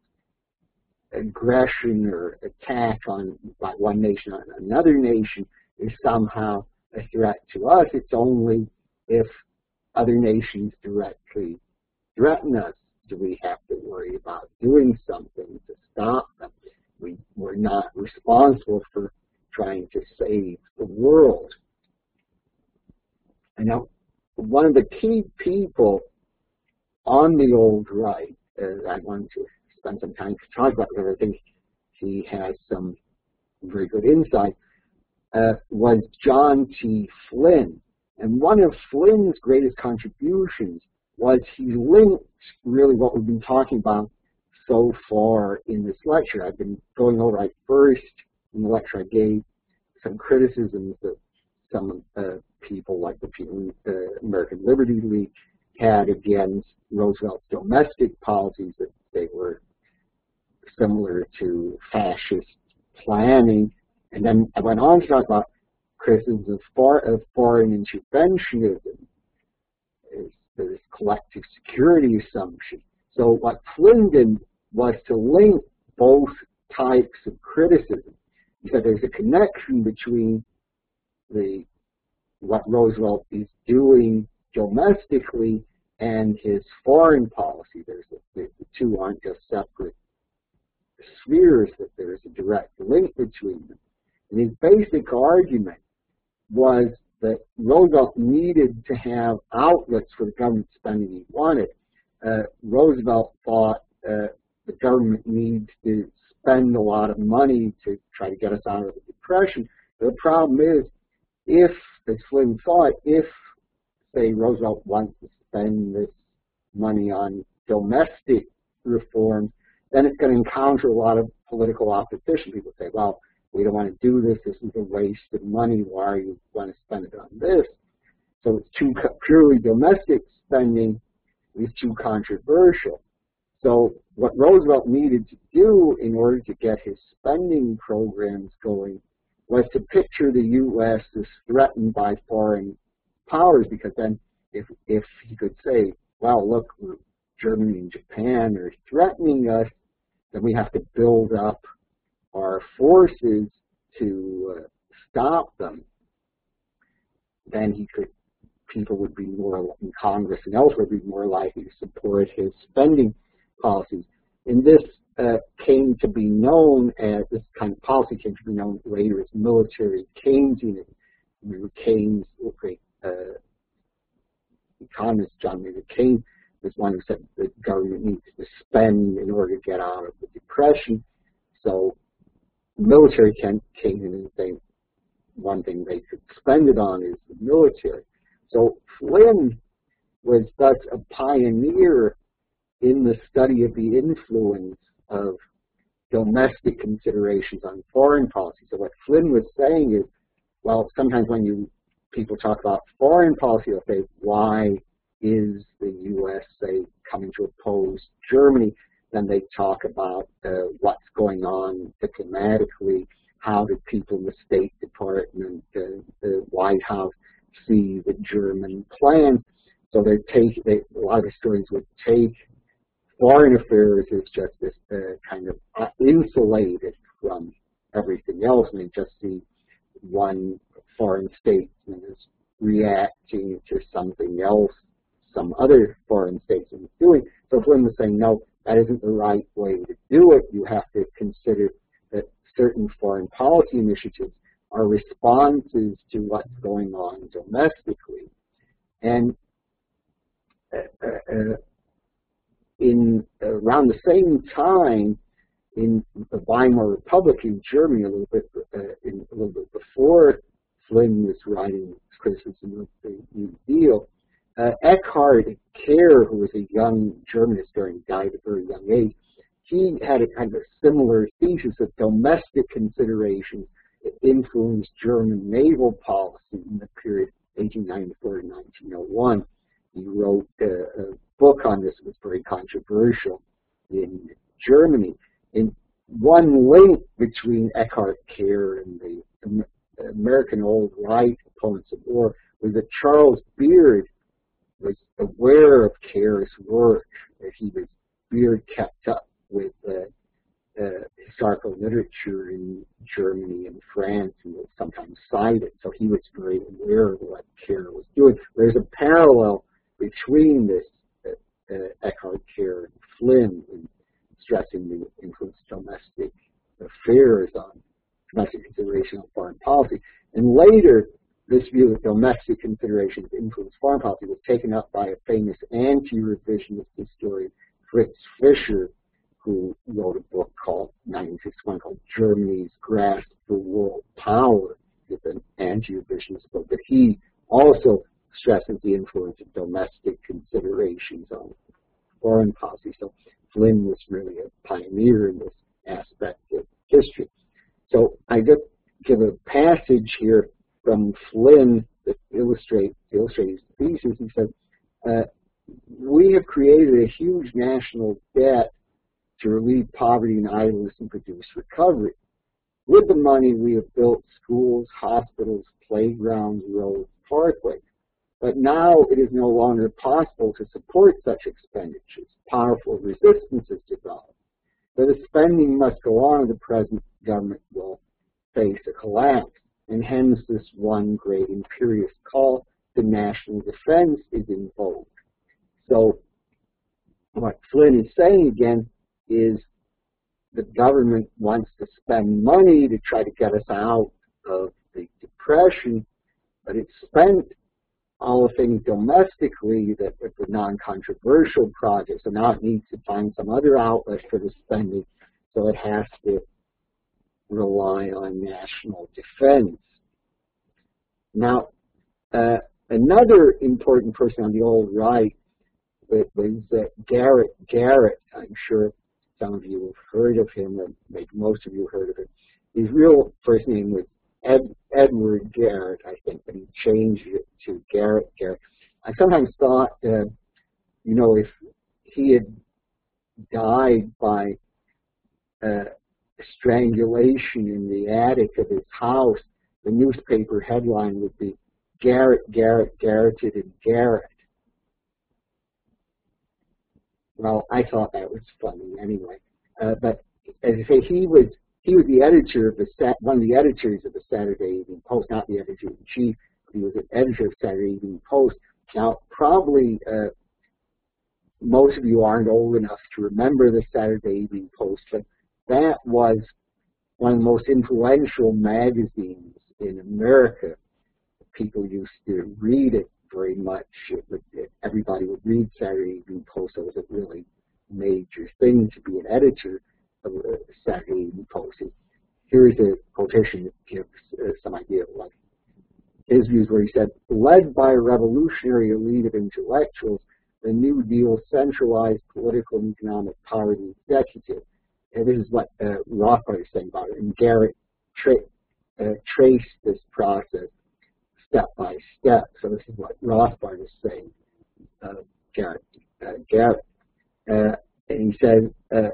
aggression or attack by one nation on another nation is somehow a threat to us. It's only if other nations directly threaten us do we have to worry about doing something to stop them. We're not responsible for trying to save the world. And now, one of the key people on the old right, I wanted to spend some time to talk about because I think he has some very good insight, was John T. Flynn. And one of Flynn's greatest contributions was he linked really what we've been talking about so far in this lecture. I've been going over, first in the lecture I gave some criticisms that some people like the American Liberty League had against Roosevelt's domestic policies, that they were similar to fascist planning. And then I went on to talk about criticisms of foreign interventionism, this collective security assumption. So what Flynn did was to link both types of criticism. He said there's a connection between what Roosevelt is doing domestically and his foreign policy. The two aren't just separate spheres, that there's a direct link between them. And his basic argument was that Roosevelt needed to have outlets for the government spending he wanted. Roosevelt thought the government needs to spend a lot of money to try to get us out of the Depression. The problem is, as Flynn thought, if, say, Roosevelt wants to spend this money on domestic reforms, then it's going to encounter a lot of political opposition. People say, well, we don't want to do this. This is a waste of money. Why do you want to spend it on this? So it's too purely domestic spending is too controversial. So what Roosevelt needed to do in order to get his spending programs going was to picture the U.S. as threatened by foreign powers, because then if he could say, well, look, Germany and Japan are threatening us, then we have to build up our forces to stop them, then people would be more, in Congress and elsewhere, would be more likely to support his spending policies. And this came to be known as, this kind of policy came to be known later as military Keynesianism. Keynes, great economist John Maynard Keynes, was one who said the government needs to spend in order to get out of the Depression. So military Keynesianism, one thing they could spend it on is the military. So Flynn was thus a pioneer in the study of the influence of domestic considerations on foreign policy. So what Flynn was saying is, well, sometimes when people talk about foreign policy, they'll say, why is the U.S., say, coming to oppose Germany? Then they talk about what's going on diplomatically. How did people in the State Department, the White House, see the German plan? So a lot of historians would take foreign affairs as just this kind of insulated from everything else, and they just see one foreign statesman is reacting to something else some other foreign statesman is doing. So Flynn was saying, no, that isn't the right way to do it. You have to consider that certain foreign policy initiatives are responses to what's going on domestically. And around the same time, in the Weimar Republic in Germany, a little bit before Flynn was writing his criticism of the New Deal, Eckhard Kehr, who was a young German historian, died at a very young age, he had a kind of similar thesis of domestic considerations that influenced German naval policy in the period 1894 to 1901. He wrote a book on this that was very controversial in Germany. And one link between Eckhard Kehr and the American alt-right opponents of war was that Charles Beard was aware of Kehr's work, that Beard kept up with historical literature in Germany and France, and was sometimes cited, so he was very aware of what Kehr was doing. There's a parallel between this Eckhard Kehr and Flynn in stressing the influence of domestic affairs on domestic consideration on foreign policy. And later, this view that domestic considerations influence foreign policy was taken up by a famous anti-revisionist historian, Fritz Fischer, who wrote a book called 1961 called Germany's Grasp for World Power. It's an anti-revisionist book, but he also stresses the influence of domestic considerations on foreign policy. So Flynn was really a pioneer in this aspect of history. So I just give a passage here from Flynn that illustrates his thesis. He said, we have created a huge national debt to relieve poverty and idleness and produce recovery. With the money, we have built schools, hospitals, playgrounds, roads, parkways. But now it is no longer possible to support such expenditures. Powerful resistance has developed. So the spending must go on, or the present government will face a collapse. And hence this one great imperious call to national defense is invoked. So what Flynn is saying again is the government wants to spend money to try to get us out of the Depression, but it's spent all the things domestically that were non-controversial projects, so now it needs to find some other outlet for the spending, so it has to rely on national defense. Now, another important person on the old right was Garrett Garrett. I'm sure some of you have heard of him, or maybe most of you have heard of him. His real first name was Edward Garrett, I think, but he changed it to Garrett Garrett. I sometimes thought, you know, if he had died by strangulation in the attic of his house, the newspaper headline would be Garrett Garrett Garretted and Garrett. Well, I thought that was funny anyway. But as I say, he was the editor of one of the editors of the Saturday Evening Post, not the editor-in-chief. He was an editor of Saturday Evening Post. Now, probably most of you aren't old enough to remember the Saturday Evening Post, but that was one of the most influential magazines in America. People used to read it very much. Everybody would read Saturday Evening Post. It was a really major thing to be an editor of a Saturday Evening Post. Here's a quotation that gives some idea of what his views were. He said, "Led by a revolutionary elite of intellectuals, the New Deal centralized political and economic power of the executive." And this is what Rothbard is saying about it. And Garrett traced this process step by step. So this is what Rothbard is saying. Garrett. And he said,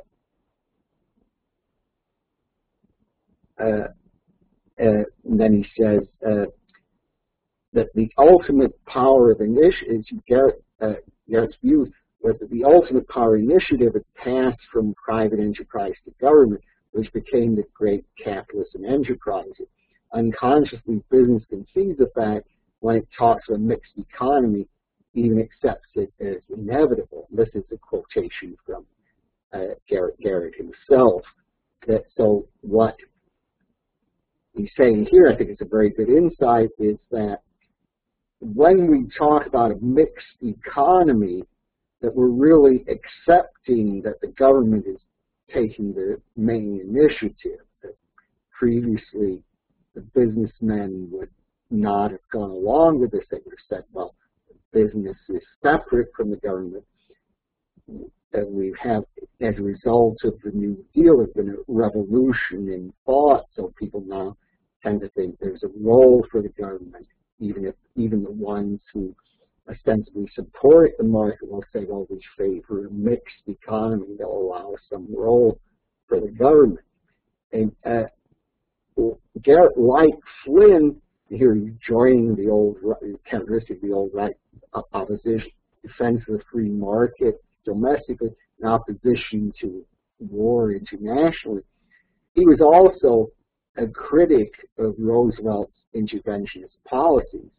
and then he says that the ultimate power of initiative, Garrett's view was that the ultimate power initiative had passed from private enterprise to government, which became the great capitalism enterprise. Unconsciously, business concedes the fact when it talks of a mixed economy, even accepts it as inevitable. This is a quotation from Garrett himself. So what he's saying here, I think it's a very good insight, is that when we talk about a mixed economy, that we're really accepting that the government is taking the main initiative. That previously, the businessmen would not have gone along with this. They would have said, well, business is separate from the government. And we have, as a result of the New Deal, there's been a revolution in thought, so people now tend to think there's a role for the government, even the ones who ostensibly support the market will say, well, we favor a mixed economy that will allow some role for the government. And Garrett, like Flynn, here he's joining the old, characteristic of the old right opposition, defense of the free market domestically, in opposition to war internationally. He was also a critic of Roosevelt's interventionist policies.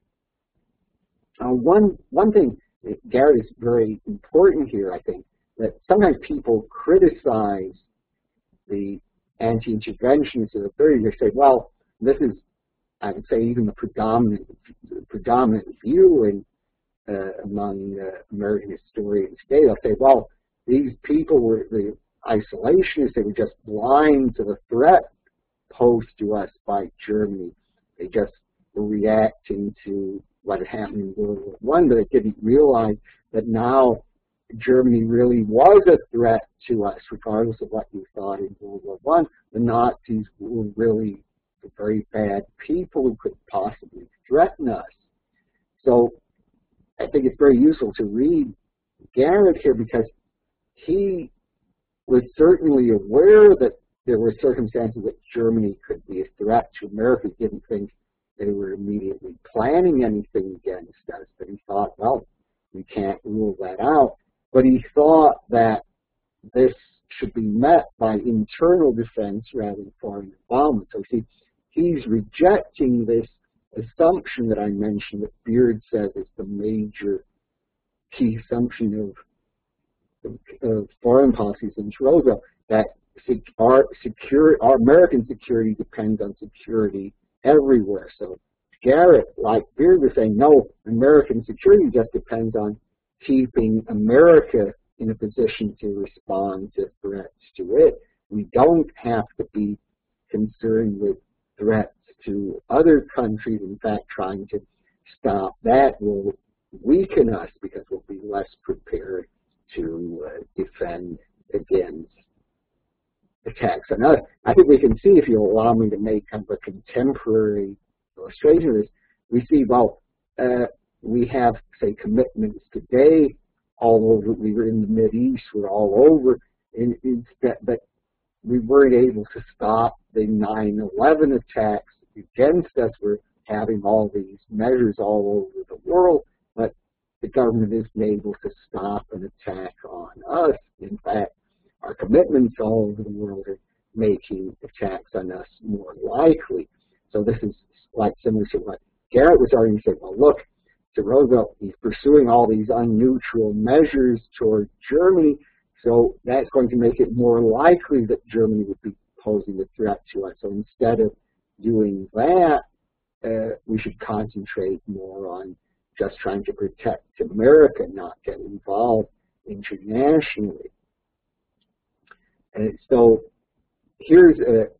One thing that Garrett is very important here, I think, that sometimes people criticize the anti-interventionists of the period. They say, well, this is, I would say, even the predominant view in among American historians today. They'll say, well, these people were the isolationists. They were just blind to the threat posed to us by Germany. They just were reacting to what had happened in World War I, but they didn't realize that now Germany really was a threat to us, regardless of what you thought in World War I. The Nazis were really very bad people who could possibly threaten us. So I think it's very useful to read Garrett here, because he was certainly aware that there were circumstances that Germany could be a threat to America. He didn't think they were immediately planning anything against us, but he thought, well, we can't rule that out. But he thought that this should be met by internal defense rather than foreign involvement. So see, he's rejecting this assumption that I mentioned that Beard says is the major key assumption of foreign policy since Roosevelt, that our American security depends on security everywhere. So Garrett, like Beard, was saying, no, American security just depends on keeping America in a position to respond to threats to it. We don't have to be concerned with threats to other countries. In fact, trying to stop that will weaken us because we'll be less prepared to defend against attacks. And I think we can see, if you'll allow me to make kind of a contemporary illustration of this, we see, well, we have, say, commitments today all over. We were in the Mideast, we're all over, but we weren't able to stop the 9/11 attacks against us. We're having all these measures all over the world, but the government isn't able to stop an attack on us. In fact, our commitments all over the world are making attacks on us more likely. So this is like similar to what Garrett was arguing. Said, well, look, to Roosevelt, he's pursuing all these unneutral measures toward Germany, so that's going to make it more likely that Germany would be posing a threat to us. So instead of doing that, we should concentrate more on just trying to protect America, not get involved internationally. And so here's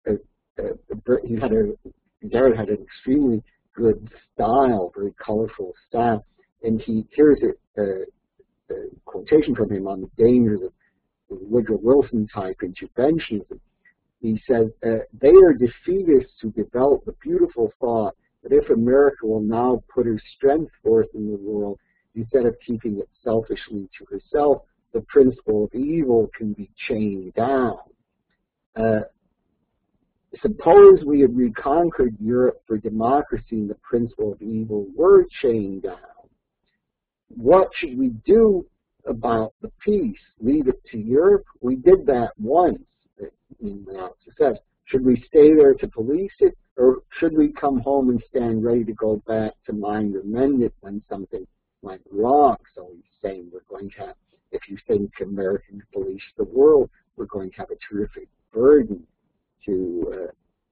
Garrett had an extremely good style, very colorful style, and here's a quotation from him on the dangers of Woodrow Wilson type interventionism. He says, they are defeatists who develop the beautiful thought that if America will now put her strength forth in the world, instead of keeping it selfishly to herself, the principle of evil can be chained down. Suppose we had reconquered Europe for democracy and the principle of evil were chained down. What should we do about the peace? Leave it to Europe? We did that once without success. Should we stay there to police it, or should we come home and stand ready to go back to mind or mend it when something went wrong? So he's saying we're going to have, if you think Americans police the world, we're going to have a terrific burden to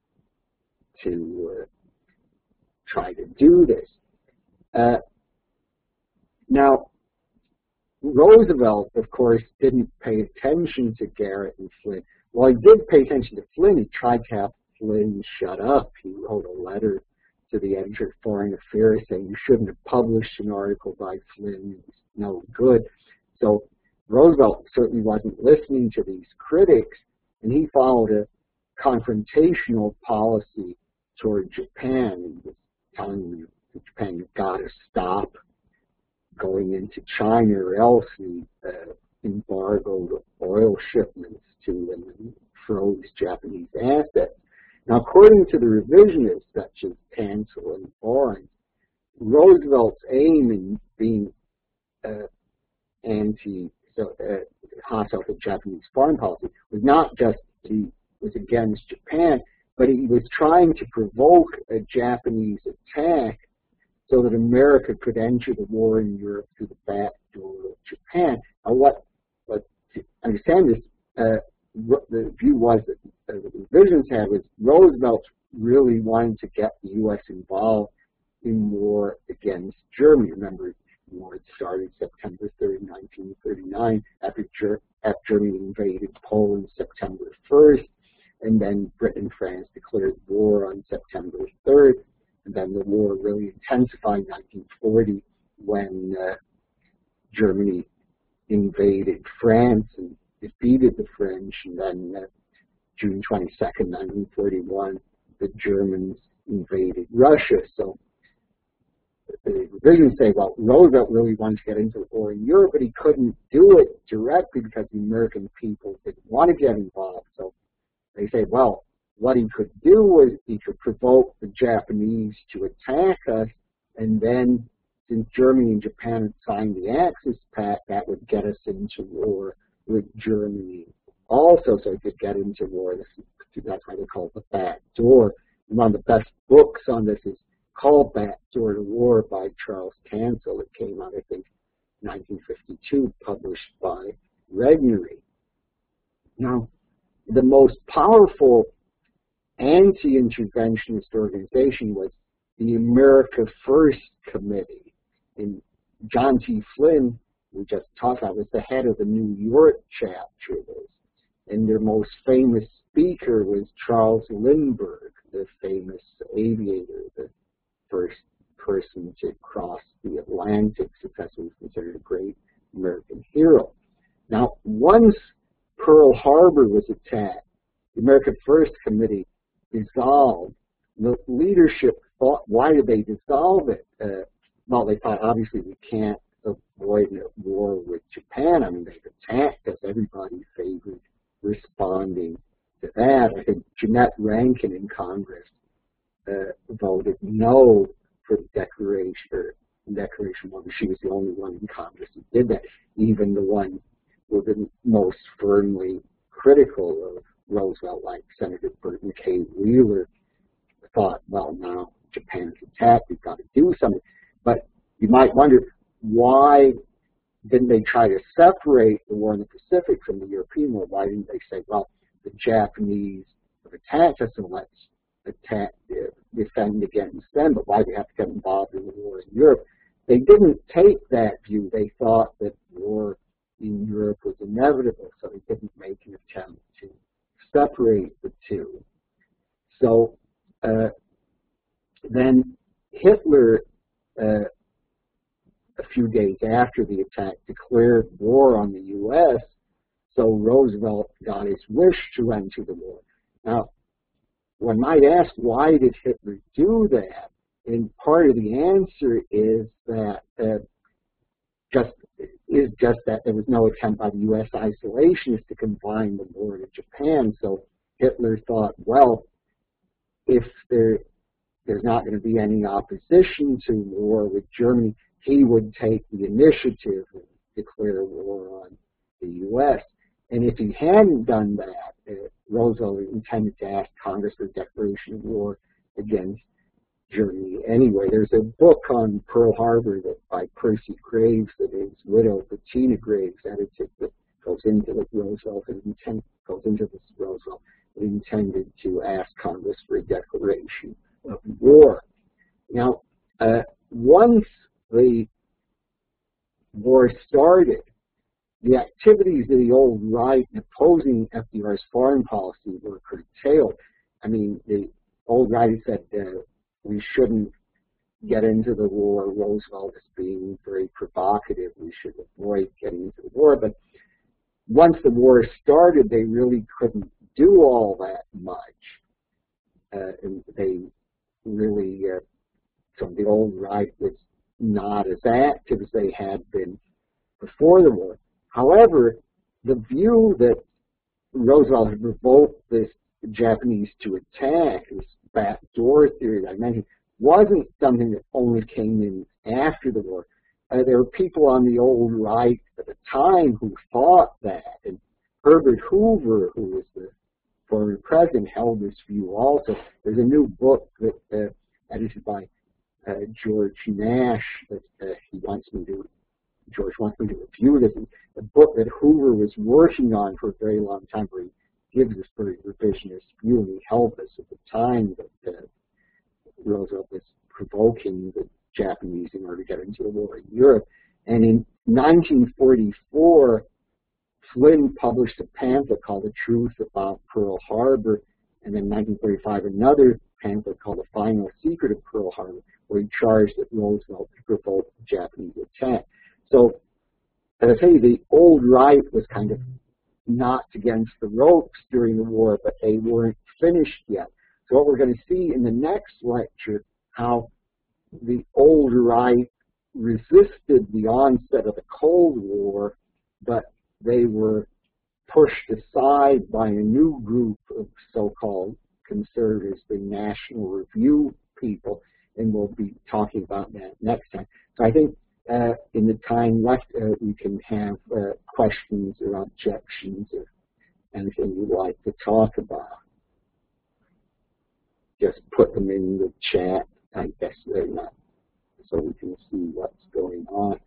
try to do this. Now, Roosevelt, of course, didn't pay attention to Garrett and Flynn. Well, he did pay attention to Flynn. He tried to have Flynn shut up. He wrote a letter to the editor of Foreign Affairs saying you shouldn't have published an article by Flynn. It was no good. So Roosevelt certainly wasn't listening to these critics, and he followed a confrontational policy toward Japan. He was telling Japan, you've got to stop going into China, or else he embargoed oil shipments to them and froze Japanese assets. Now, according to the revisionists, such as Tansel and Barnes, Roosevelt's aim in being hostile to Japanese foreign policy was not just he was against Japan, but he was trying to provoke a Japanese attack so that America could enter the war in Europe through the back door of Japan. Now, to understand this, the view was that the revisionists had was Roosevelt really wanted to get the U.S. involved in war against Germany. Remember, the war had started September 3rd, 1939, after Germany invaded Poland September 1st, and then Britain and France declared war on September 3rd. And then the war really intensified in 1940 when Germany invaded France and defeated the French. And then June 22nd, 1941, the Germans invaded Russia. So the revisions say, well, Roosevelt really wanted to get into the war in Europe, but he couldn't do it directly because the American people didn't want to get involved. So they say, well, what he could do was he could provoke the Japanese to attack us, and then since Germany and Japan had signed the Axis Pact, that would get us into war with Germany also, so he could get into war. That's why they call it the back door. And one of the best books on this is called Back Door to War by Charles Tansel. It came out, I think, 1952, published by Regnery. Now, the most powerful anti-interventionist organization was the America First Committee. And John T. Flynn, we just talked about, was the head of the New York chapter of this. And their most famous speaker was Charles Lindbergh, the famous aviator, the first person to cross the Atlantic, successfully considered a great American hero. Now, once Pearl Harbor was attacked, the America First Committee dissolved. The leadership thought, why did they dissolve it? Well, they thought, obviously, we can't avoid a war with Japan. I mean, they've attacked us. Everybody favored responding to that. I think Jeanette Rankin in Congress voted no for the declaration, or declaration of war. She was the only one in Congress who did that. Even the one who was most firmly critical of Roosevelt, like Senator Burton K. Wheeler, thought, well, now Japan's attacked, we've got to do something. But you might wonder, why didn't they try to separate the war in the Pacific from the European war? Why didn't they say, well, the Japanese have attacked us, and let's defend against them, but why do we have to get involved in the war in Europe? They didn't take that view. They thought that war in Europe was inevitable, so they didn't make an attempt to separate the two. So then Hitler, a few days after the attack, declared war on the U.S., so Roosevelt got his wish to enter the war. Now, one might ask, why did Hitler do that? And part of the answer is that just that there was no attempt by the U.S. isolationists to confine the war to Japan. So Hitler thought, well, if there's not going to be any opposition to war with Germany, he would take the initiative and declare war on the U.S. And if he hadn't done that, Roosevelt intended to ask Congress for a declaration of war against Germany anyway. There's a book on Pearl Harbor by Percy Graves that his widow, Bettina Graves, edited, that goes into this. Roosevelt intended to ask Congress for a declaration of war. Now, once the war started, the activities of the old right in opposing FDR's foreign policy were curtailed. I mean, the old right said we shouldn't get into the war. Roosevelt is being very provocative. We should avoid getting into the war. But once the war started, they really couldn't do all that much. And they really, so the old right was not as active as they had been before the war. However, the view that Roosevelt had provoked the Japanese to attack, this backdoor theory that I mentioned, wasn't something that only came in after the war. There were people on the old right at the time who thought that, and Herbert Hoover, who was the former president, held this view also. There's a new book that edited by George Nash that George wants me to review this. A book that Hoover was working on for a very long time, where he gives this very revisionist view, and he held this at the time that Roosevelt was provoking the Japanese in order to get into the war in Europe. And in 1944, Flynn published a pamphlet called The Truth About Pearl Harbor, and in 1945 another pamphlet called The Final Secret of Pearl Harbor, where he charged that Roosevelt had provoked the Japanese attack. So, as I say, the old right was kind of knocked against the ropes during the war, but they weren't finished yet. So what we're going to see in the next lecture, how the old right resisted the onset of the Cold War, but they were pushed aside by a new group of so-called conservatives, the National Review people, and we'll be talking about that next time. So I think in the time left, we can have questions or objections or anything you'd like to talk about. Just put them in the chat. I guess they're not, so we can see what's going on.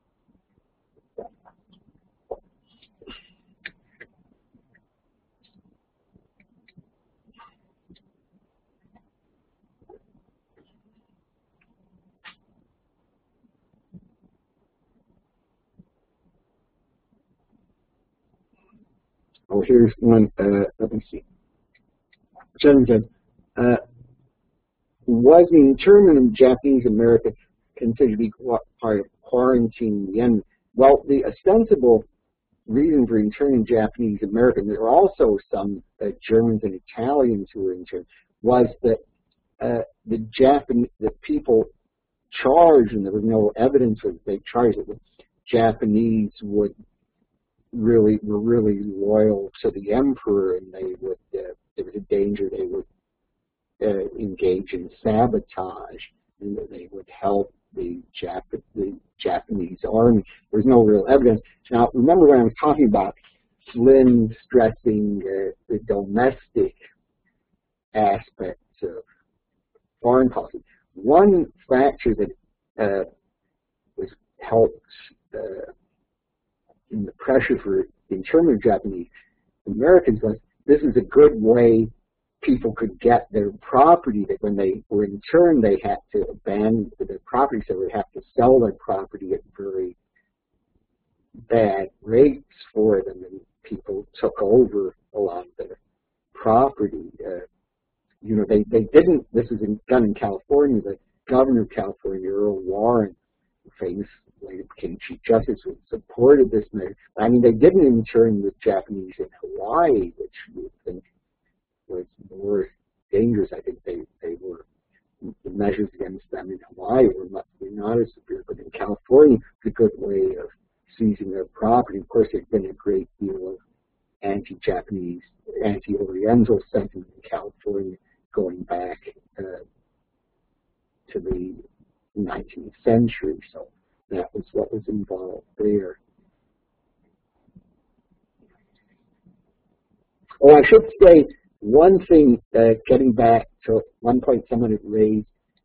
Oh, here's one. Let me see. Gentlemen, was the internment of Japanese America considered to be part of quarantining the enemy? Well, the ostensible reason for interning Japanese Americans, there were also some Germans and Italians who were interned, was that the people charged, and there was no evidence that they charged that the Japanese were really loyal to the emperor, and they would there was a danger they would engage in sabotage, and that they would help the Japanese army. There's no real evidence. Now, remember when I was talking about Flynn stressing the domestic aspects of foreign policy? One factor that was helped in the pressure for the internment of Japanese Americans was this is a good way people could get their property, that when they were interned they had to abandon their property, so they would have to sell their property at very bad rates for them, and people took over a lot of their property. You know, they didn't, this is done in California, the governor of California, Earl Warren, who famously later became Chief Justice, who supported this measure. I mean, they didn't intern the Japanese in Hawaii, which you would think was more dangerous. I think they were, the measures against them in Hawaii were not as severe, but in California, it's a good way of seizing their property. Of course, there's been a great deal of anti-Japanese, anti-Oriental sentiment in California going back to the 19th century, so that was what was involved there. Oh, I should say one thing, getting back to one point someone had raised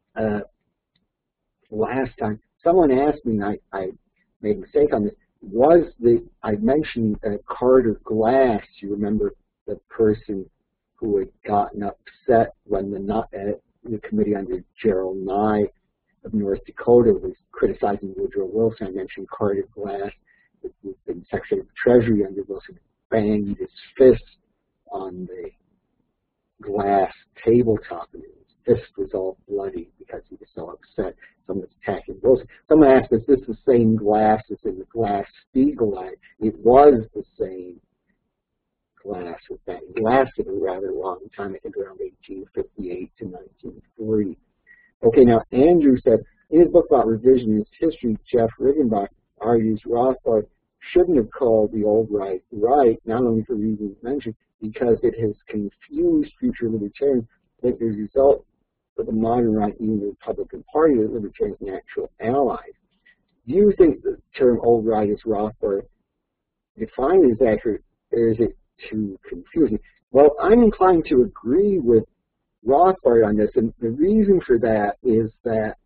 last time. Someone asked me, and I made a mistake on this, I mentioned Carter Glass. You remember the person who had gotten upset when the committee under Gerald Nye of North Dakota was criticizing Woodrow Wilson. I mentioned Carter Glass, who had been Secretary of the Treasury under Wilson, banged his fist on the glass tabletop, and his fist was all bloody because he was so upset. Someone was attacking Wilson. Someone asked, is this the same glass as in the Glass-Steagall Act? It was the same glass with that. It lasted a rather long time, I think around 1858 to 1940. Okay, now Andrew said, in his book about revisionist history, Jeff Riggenbach argues Rothbard shouldn't have called the old right right, not only for reasons mentioned, because it has confused future libertarians that the result of the modern right, even the Republican Party, the libertarians' natural allies. Do you think the term old right as Rothbard defined is accurate, or is it too confusing? Well, I'm inclined to agree with Rothbard on this, and the reason for that is that,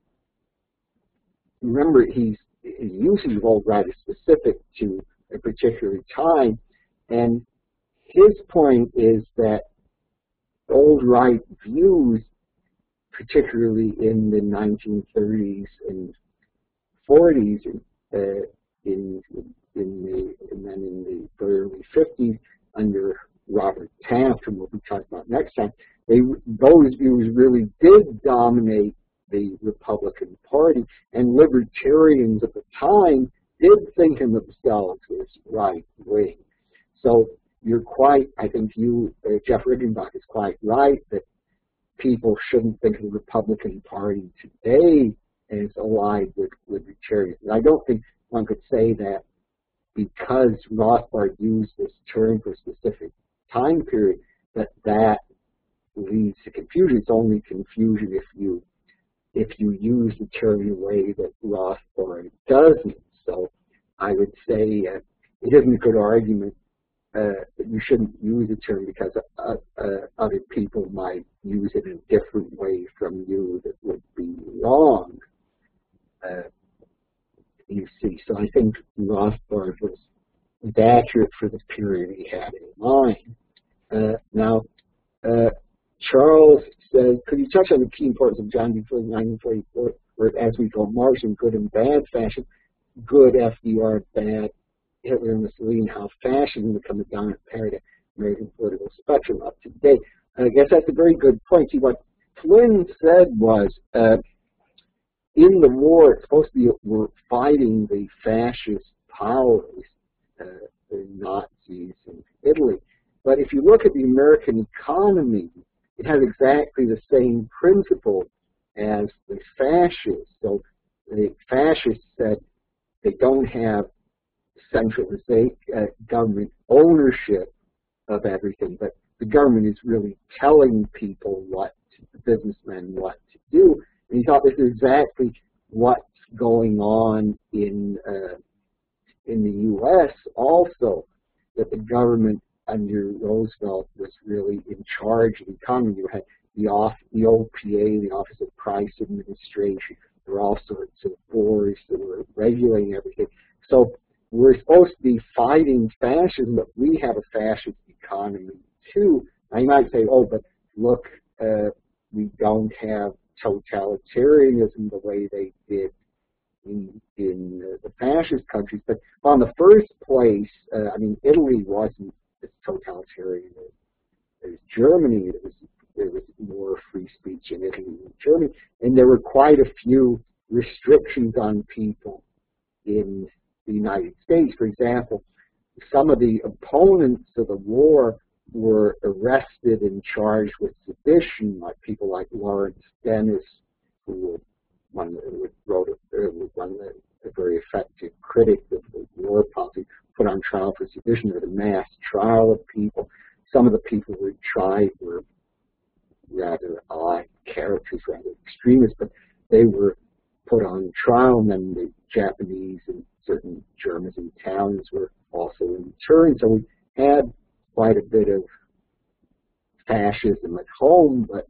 remember, his usage of old right is specific to a particular time, and his point is that old right views, particularly in the 1930s and 40s, and then in the early 50s under Robert Taft, whom we'll be talking about next time, those views really did dominate the Republican Party, and libertarians at the time did think of themselves as right-wing. So you're quite, I think Jeff Riggenbach is quite right that people shouldn't think of the Republican Party today as allied with libertarians. And I don't think one could say that because Rothbard used this term for a specific time period, that leads to confusion. It's only confusion if you use the term in a way that Rothbard doesn't. So I would say it isn't a good argument that you shouldn't use the term because other people might use it in a different way from you that would be wrong. You see, so I think Rothbard was accurate for the period he had in mind. Now, Charles says, could you touch on the key importance of John D. Ford in 1944, where as we go Marx in good and bad fashion, good FDR, bad Hitler and Mussolini, how fascism become a dominant paradigm in American political spectrum up to date? And I guess that's a very good point. See, what Flynn said was, in the war, it's supposed to be we're fighting the fascist powers, the Nazis in Italy. But if you look at the American economy, it has exactly the same principle as the fascists. So the fascists said they don't have centralization, government ownership of everything, but the government is really telling people the businessmen what to do. And he thought this is exactly what going on in the U.S. also, that the government under Roosevelt was really in charge of the economy. You had the OPA, the Office of Price Administration. There were all sorts of boards that were regulating everything. So we're supposed to be fighting fascism, but we have a fascist economy too. Now you might say, oh, but look, we don't have totalitarianism the way they did in the fascist countries. But on the first place, I mean, Italy wasn't as totalitarian as Germany. There was more free speech in Italy than Germany, and there were quite a few restrictions on people in the United States. For example, some of the opponents of the war were arrested and charged with sedition, like people like Lawrence Dennis, who was a very effective critic of the war policy, put on trial for sedition. There was a mass trial of people. Some of the people who were tried were rather odd characters, rather extremists, but they were put on trial, and then the Japanese and certain Germans and Italians were also in turn. So we had quite a bit of fascism at home, but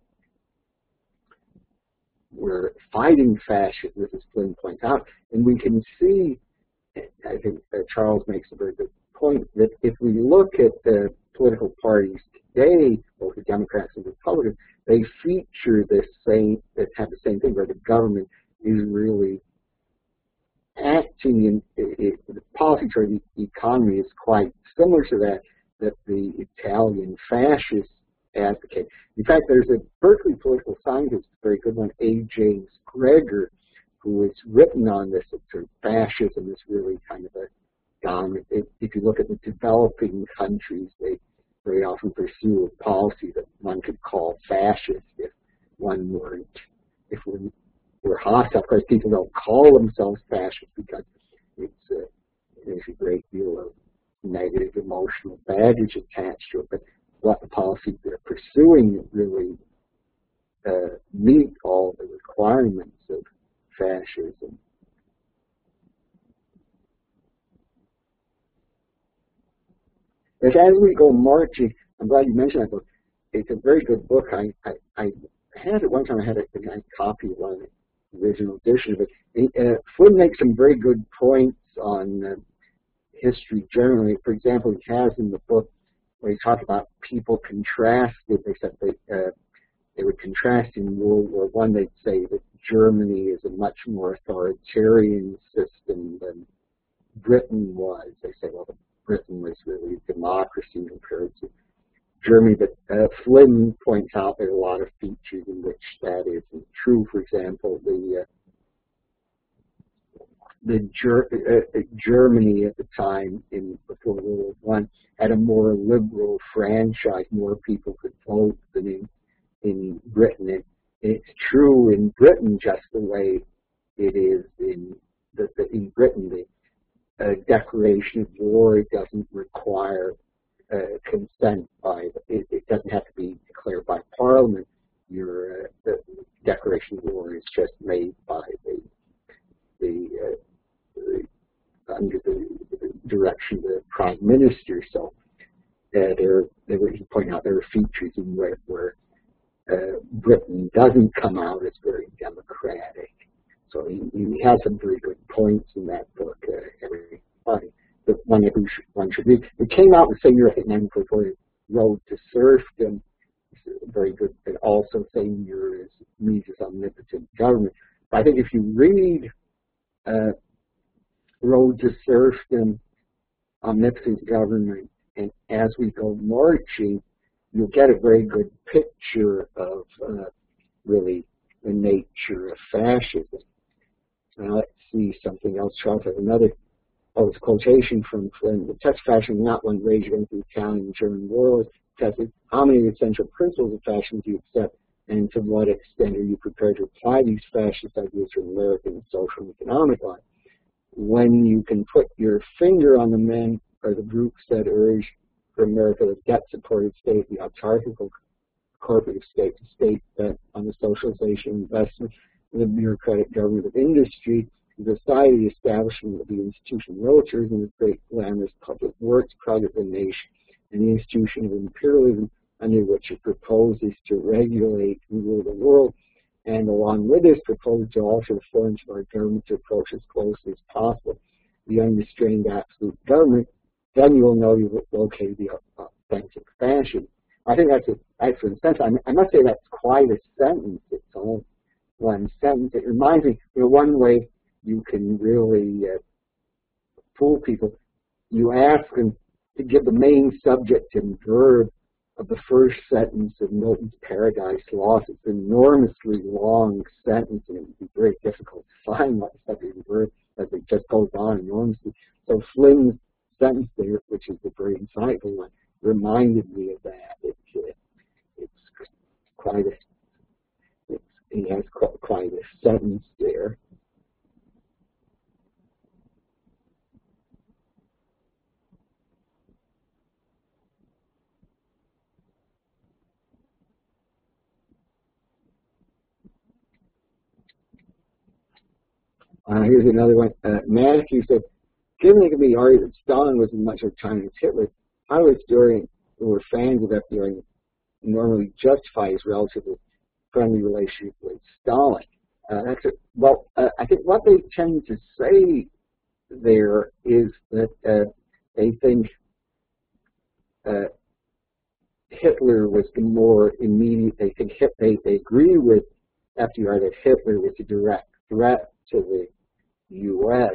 we're fighting fascism, as Flynn points out, and we can see, I think Charles makes a very good point, that if we look at the political parties today, both the Democrats and Republicans, they feature this same, that have the same thing, where the government is really acting in, the policy toward the economy is quite similar to that the Italian fascists advocate. In fact, there's a Berkeley political scientist, a very good one, A. James Gregor, who has written on this. Sort of fascism is really kind of a dominant. If you look at the developing countries, they very often pursue a policy that one could call fascist if one weren't, if we were hostile. Of course, people don't call themselves fascist because there's a great deal of negative emotional baggage attached to it. But what the policies they're pursuing really meet all the requirements of fascism. As we go marching, I'm glad you mentioned that book. It's a very good book. I had it one time. I had a nice copy of one of the original edition of it. Flynn makes some very good points on history generally. For example, he has in the book where he talked about people contrasted. They said they would contrast in World War I. They'd say that Germany is a much more authoritarian system than Britain was. They say, well, Britain was really a democracy compared to Germany. But Flynn points out there are a lot of features in which that isn't true. For example, Germany at the time before World War I had a more liberal franchise. More people could vote than in Britain. And it's true in Britain just the way it is in Britain. The declaration of war doesn't require consent by it doesn't have to be declared by Parliament. The declaration of war is just made by under the direction of the Prime Minister. So you point out there are features in where Britain doesn't come out as very democratic. So he has some very good points in that book. The one should read. It came out the same year, I think, 1944, Road to Serfdom. It's very good, but also same year as Mises' Omnipotent Government. But I think if you read Road to Serfdom, Omnipotent Government, and As We Go Marching, you'll get a very good picture of really the nature of fascism. Now let's see something else. Charles has another. It's a quotation from Flynn. The test fascism not one rage against the Italian and German wars. Tested how many essential principles of fascism do you accept, and to what extent are you prepared to apply these fascist ideas to American social and economic life? When you can put your finger on the men or the groups that urge for America the debt-supported state, the autarchical corporate state, the state bent on the socialization investment, the bureaucratic government of industry, the society establishment of the institution of militarism, the great glamorous public works, pride of the nation, and the institution of imperialism, under which it proposes to regulate and rule the world, and along with this proposes to alter the forms of our government to approach as closely as possible the unrestrained absolute government, then you will know you've located the authentic fashion. I think that's an excellent sentence. I must say that's quite a sentence. It's only one sentence. It reminds me, one way you can really fool people, you ask them to give the main subject and verb of the first sentence of Milton's Paradise Lost. It's an enormously long sentence, and it would be very difficult to find what the subject and verb, as it just goes on enormously. So Flynn's sentence there, which is the very insightful one, reminded me of that. It's quite a, he has quite a sentence there. Here's another one. Matthew said, given it can be argued that Stalin was as much of a time as Hitler, how is historians who were fans of FDR normally justify his relatively friendly relationship with Stalin? I think what they tend to say there is that they think Hitler was the more immediate. They think they agree with FDR that Hitler was a direct threat to the U.S.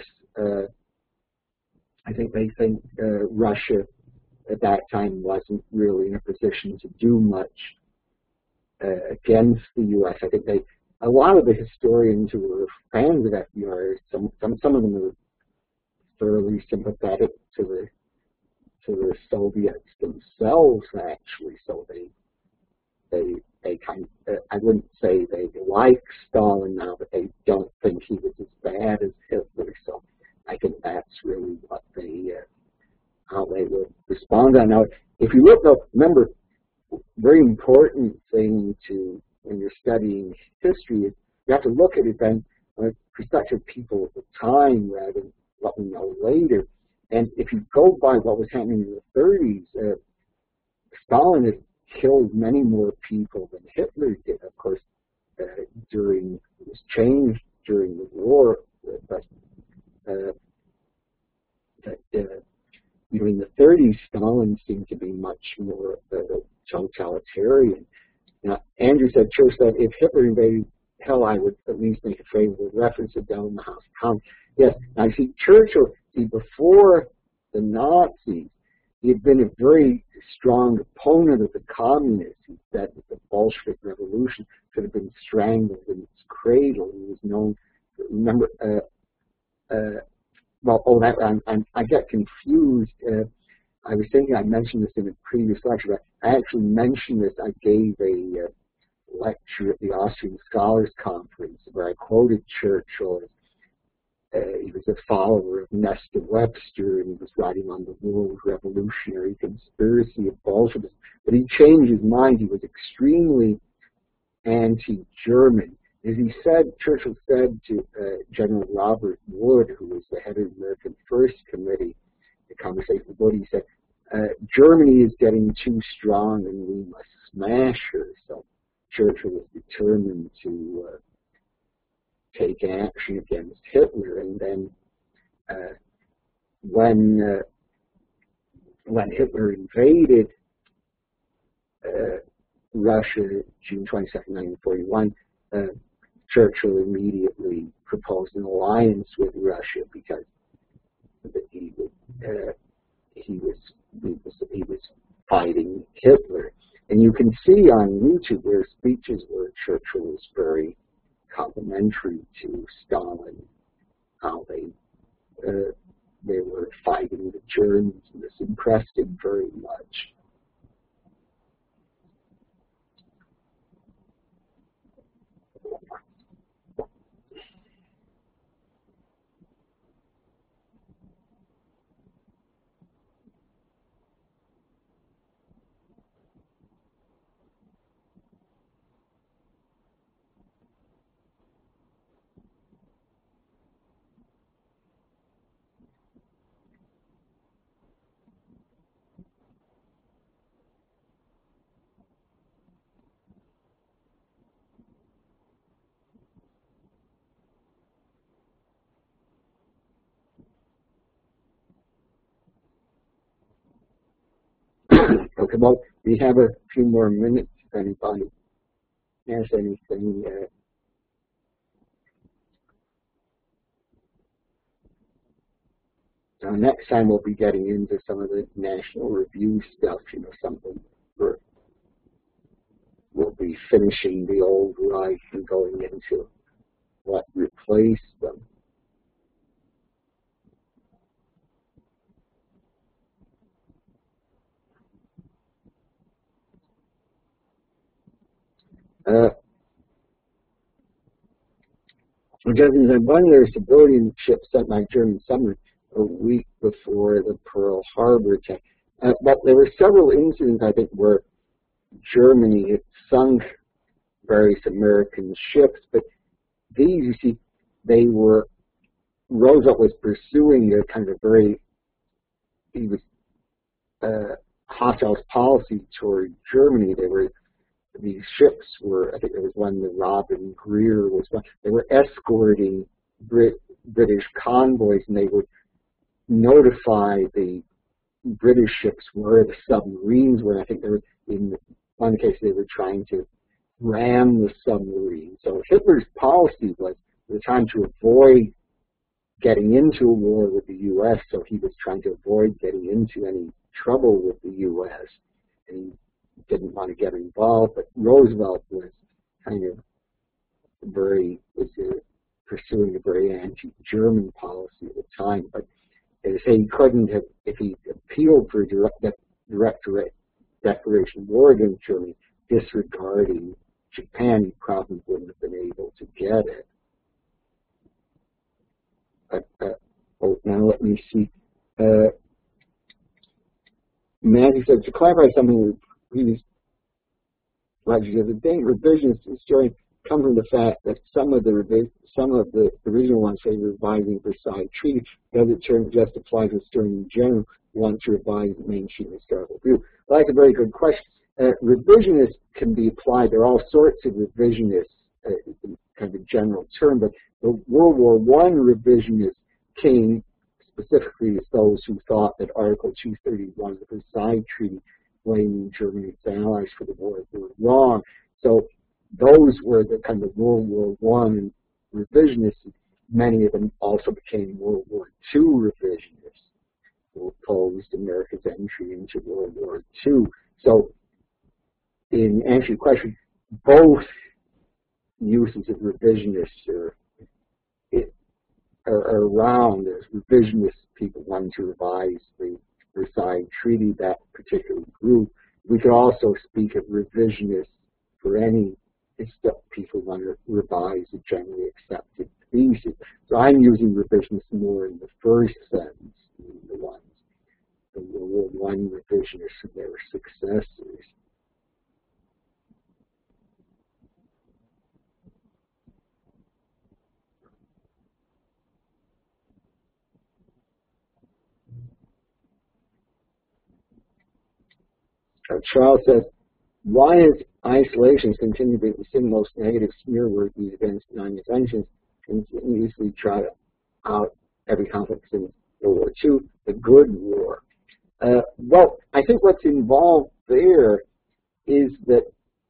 I think they think Russia at that time wasn't really in a position to do much against the U.S. I think a lot of the historians who were fans of FDR, some of them were thoroughly sympathetic to the Soviets themselves, actually. So they kind of, I wouldn't say they like Stalin now, but they don't think he was as bad as Hitler. So I think that's really what how they would respond on. Now, if you look up, remember, very important thing when you're studying history is you have to look at it then from the perspective of people at the time rather than what we know later. And if you go by what was happening in the 30s, Stalin had killed many more people than Hitler did. Of course, it was changed during the war, but during the 30s, Stalin seemed to be much more totalitarian. Now, Andrew said, Church said, if Hitler invaded hell, I would at least make a favorable reference to down in the House of Commons. Yes, now see, Churchill, before the Nazis, he had been a very strong opponent of the communists. He said that the Bolshevik Revolution should have been strangled in its cradle. He was known, remember, I get confused. I was thinking I mentioned this in a previous lecture, but I actually mentioned this. I gave a lecture at the Austrian Scholars Conference where I quoted Churchill. He was a follower of Nesta Webster, and he was writing on the world revolutionary conspiracy of Bolshevism. But he changed his mind. He was extremely anti-German. As he said, Churchill said to General Robert Wood, who was the head of the American First Committee, the conversation with Wood, he said, Germany is getting too strong and we must smash her. So Churchill was determined to take action against Hitler. And then when Hitler invaded Russia, June 22nd, 1941, Churchill immediately proposed an alliance with Russia because he was fighting Hitler. And you can see on YouTube there speeches where Churchill was very complimentary to Stalin, how they were fighting the Germans, and this impressed him very much. Well, we have a few more minutes if anybody has anything. So next time we'll be getting into some of the National Review stuff, something we'll be finishing the old Reich and going into what replaced them. One of their civilian ships sent by German submarine a week before the Pearl Harbor attack. But there were several incidents, I think, where Germany had sunk various American ships, but these, you see, Roosevelt was pursuing a kind of hostile policy toward Germany. These ships were, I think there was one, the Robin Greer was one, they were escorting British convoys, and they would notify the British ships where the submarines were. I think they were, in one case, they were trying to ram the submarine. So Hitler's policy was, at the time, to avoid getting into a war with the U.S., so he was trying to avoid getting into any trouble with the U.S., and he didn't want to get involved. But Roosevelt was kind of pursuing a very anti-German policy at the time. But they say he couldn't have, if he appealed for a direct declaration of war against Germany, disregarding Japan, he probably wouldn't have been able to get it. Now let me see. Matthew said, to clarify something with previous lectures of the day, revisionist historian come from the fact that some of the original ones say revising Versailles Treaty. The other term just applies to historians in general want to revise the mainstream historical view. Well, that's a very good question. Revisionist can be applied. There are all sorts of revisionists, kind of a general term, but the World War I revisionists came specifically as those who thought that Article 231 of the Versailles Treaty, blaming Germany and its allies for the war, were wrong. So those were the kind of World War I revisionists. Many of them also became World War II revisionists who opposed America's entry into World War II. So in answer to your question, both uses of revisionists are around. As revisionist people wanting to revise the Versailles Treaty, that particular group. We could also speak of revisionists for any people want to revise a generally accepted thesis. So I'm using revisionists more in the first sense, the World War I revisionists and their successors. Charles says, why has isolations continue to be the single most negative smear word used against non-interventions and usually trot out every conflict since World War II, the good war? Well, I think what's involved there is that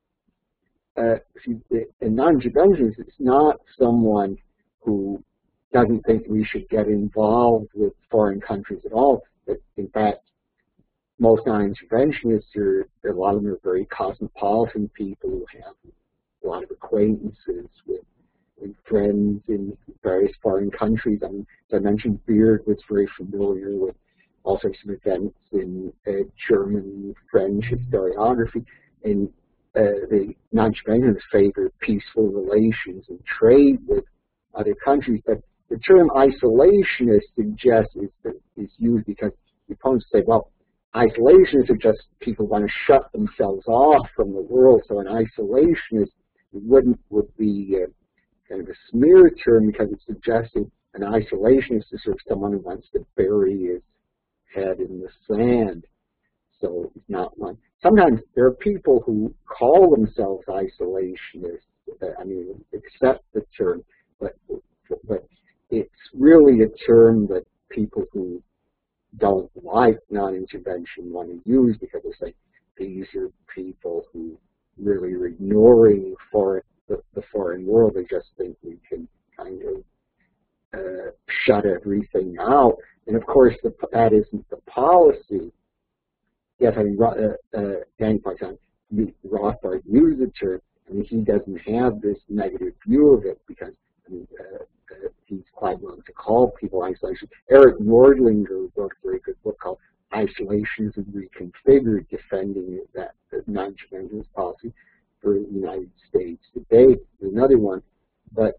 a non-interventionist is not someone who doesn't think we should get involved with foreign countries at all. But in fact, most non-interventionists a lot of them are very cosmopolitan people who have a lot of acquaintances with friends in various foreign countries. I mean, as I mentioned, Beard was very familiar with all sorts of events in German, French historiography, and the non-interventionists favor peaceful relations and trade with other countries. But the term isolationist suggests is used because the opponents say, well, isolationists are just people who want to shut themselves off from the world. So an isolationist would be kind of a smear term because it's suggesting an isolationist is sort of someone who wants to bury his head in the sand. So it's not one. Sometimes there are people who call themselves isolationists. I mean, accept the term, but it's really a term that people who don't like non-intervention want to use because they say modern world. They just think we can kind of shut everything out. And of course, that isn't the policy. Yes, I mean, Danny points out, Rothbard used the term. I mean, he doesn't have this negative view of it because I mean, he's quite willing to call people isolation. Eric Nordlinger wrote a very good book called Isolationism Reconfigured, defending that non-interventionist policy for the United States today. Another one, but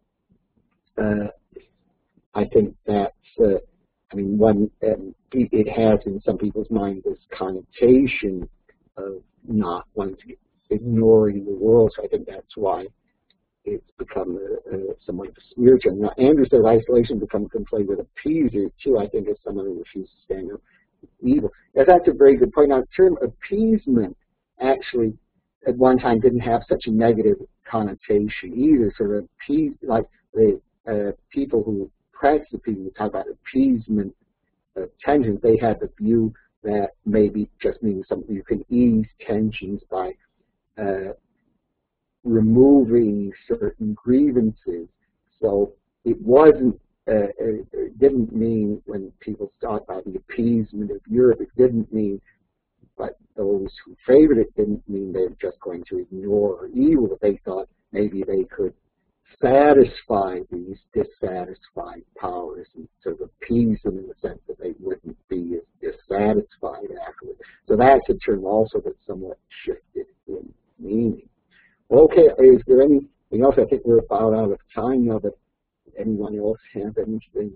I think that's, I mean, one, it has in some people's mind this connotation of not wanting to ignoring the world, so I think that's why it's become somewhat of a smear term. Now, Andrew says isolation becomes conflated with appeaser, too, I think, as someone who refuses to stand up to evil. Yeah, that's a very good point. Now, the term appeasement actually at one time didn't have such a negative connotation either, sort of appease, like the people who practice appeasement talk about appeasement of tensions. They had the view that maybe just means something you can ease tensions by removing certain grievances. So it wasn't, it didn't mean when people talk about the appeasement of Europe, it didn't mean, but those who favored it didn't mean they were just going to ignore evil, but they thought maybe they could satisfy these dissatisfied powers and sort of appease them in the sense that they wouldn't be as dissatisfied afterwards. So that's a term also that's somewhat shifted in meaning. Okay, is there anything else? I think we're about out of time now, but anyone else have anything?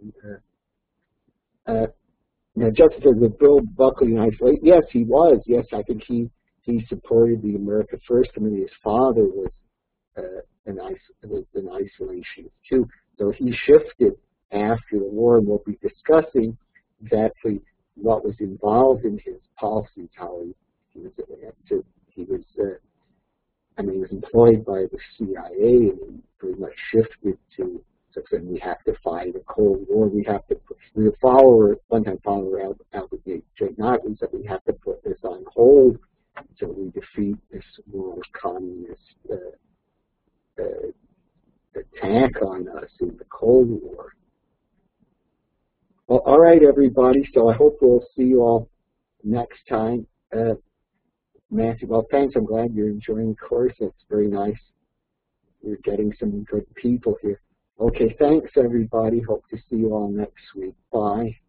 Now, Justin says that Bill Buckley in isolation. Yes, he was. Yes, I think he supported the America First Committee. His father was an isolationist too. So he shifted after the war, and we'll be discussing exactly what was involved in his policies, how he was employed by the CIA and pretty much shifted to something. We have to fight a Cold War. We have to one-time follower Albert J. Notley said we have to put this on hold until we defeat this world communist attack on us in the Cold War. Well, all right, everybody. So I hope we'll see you all next time. Matthew, well, thanks. I'm glad you're enjoying the course. It's very nice. We're getting some good people here. Okay, thanks, everybody. Hope to see you all next week. Bye.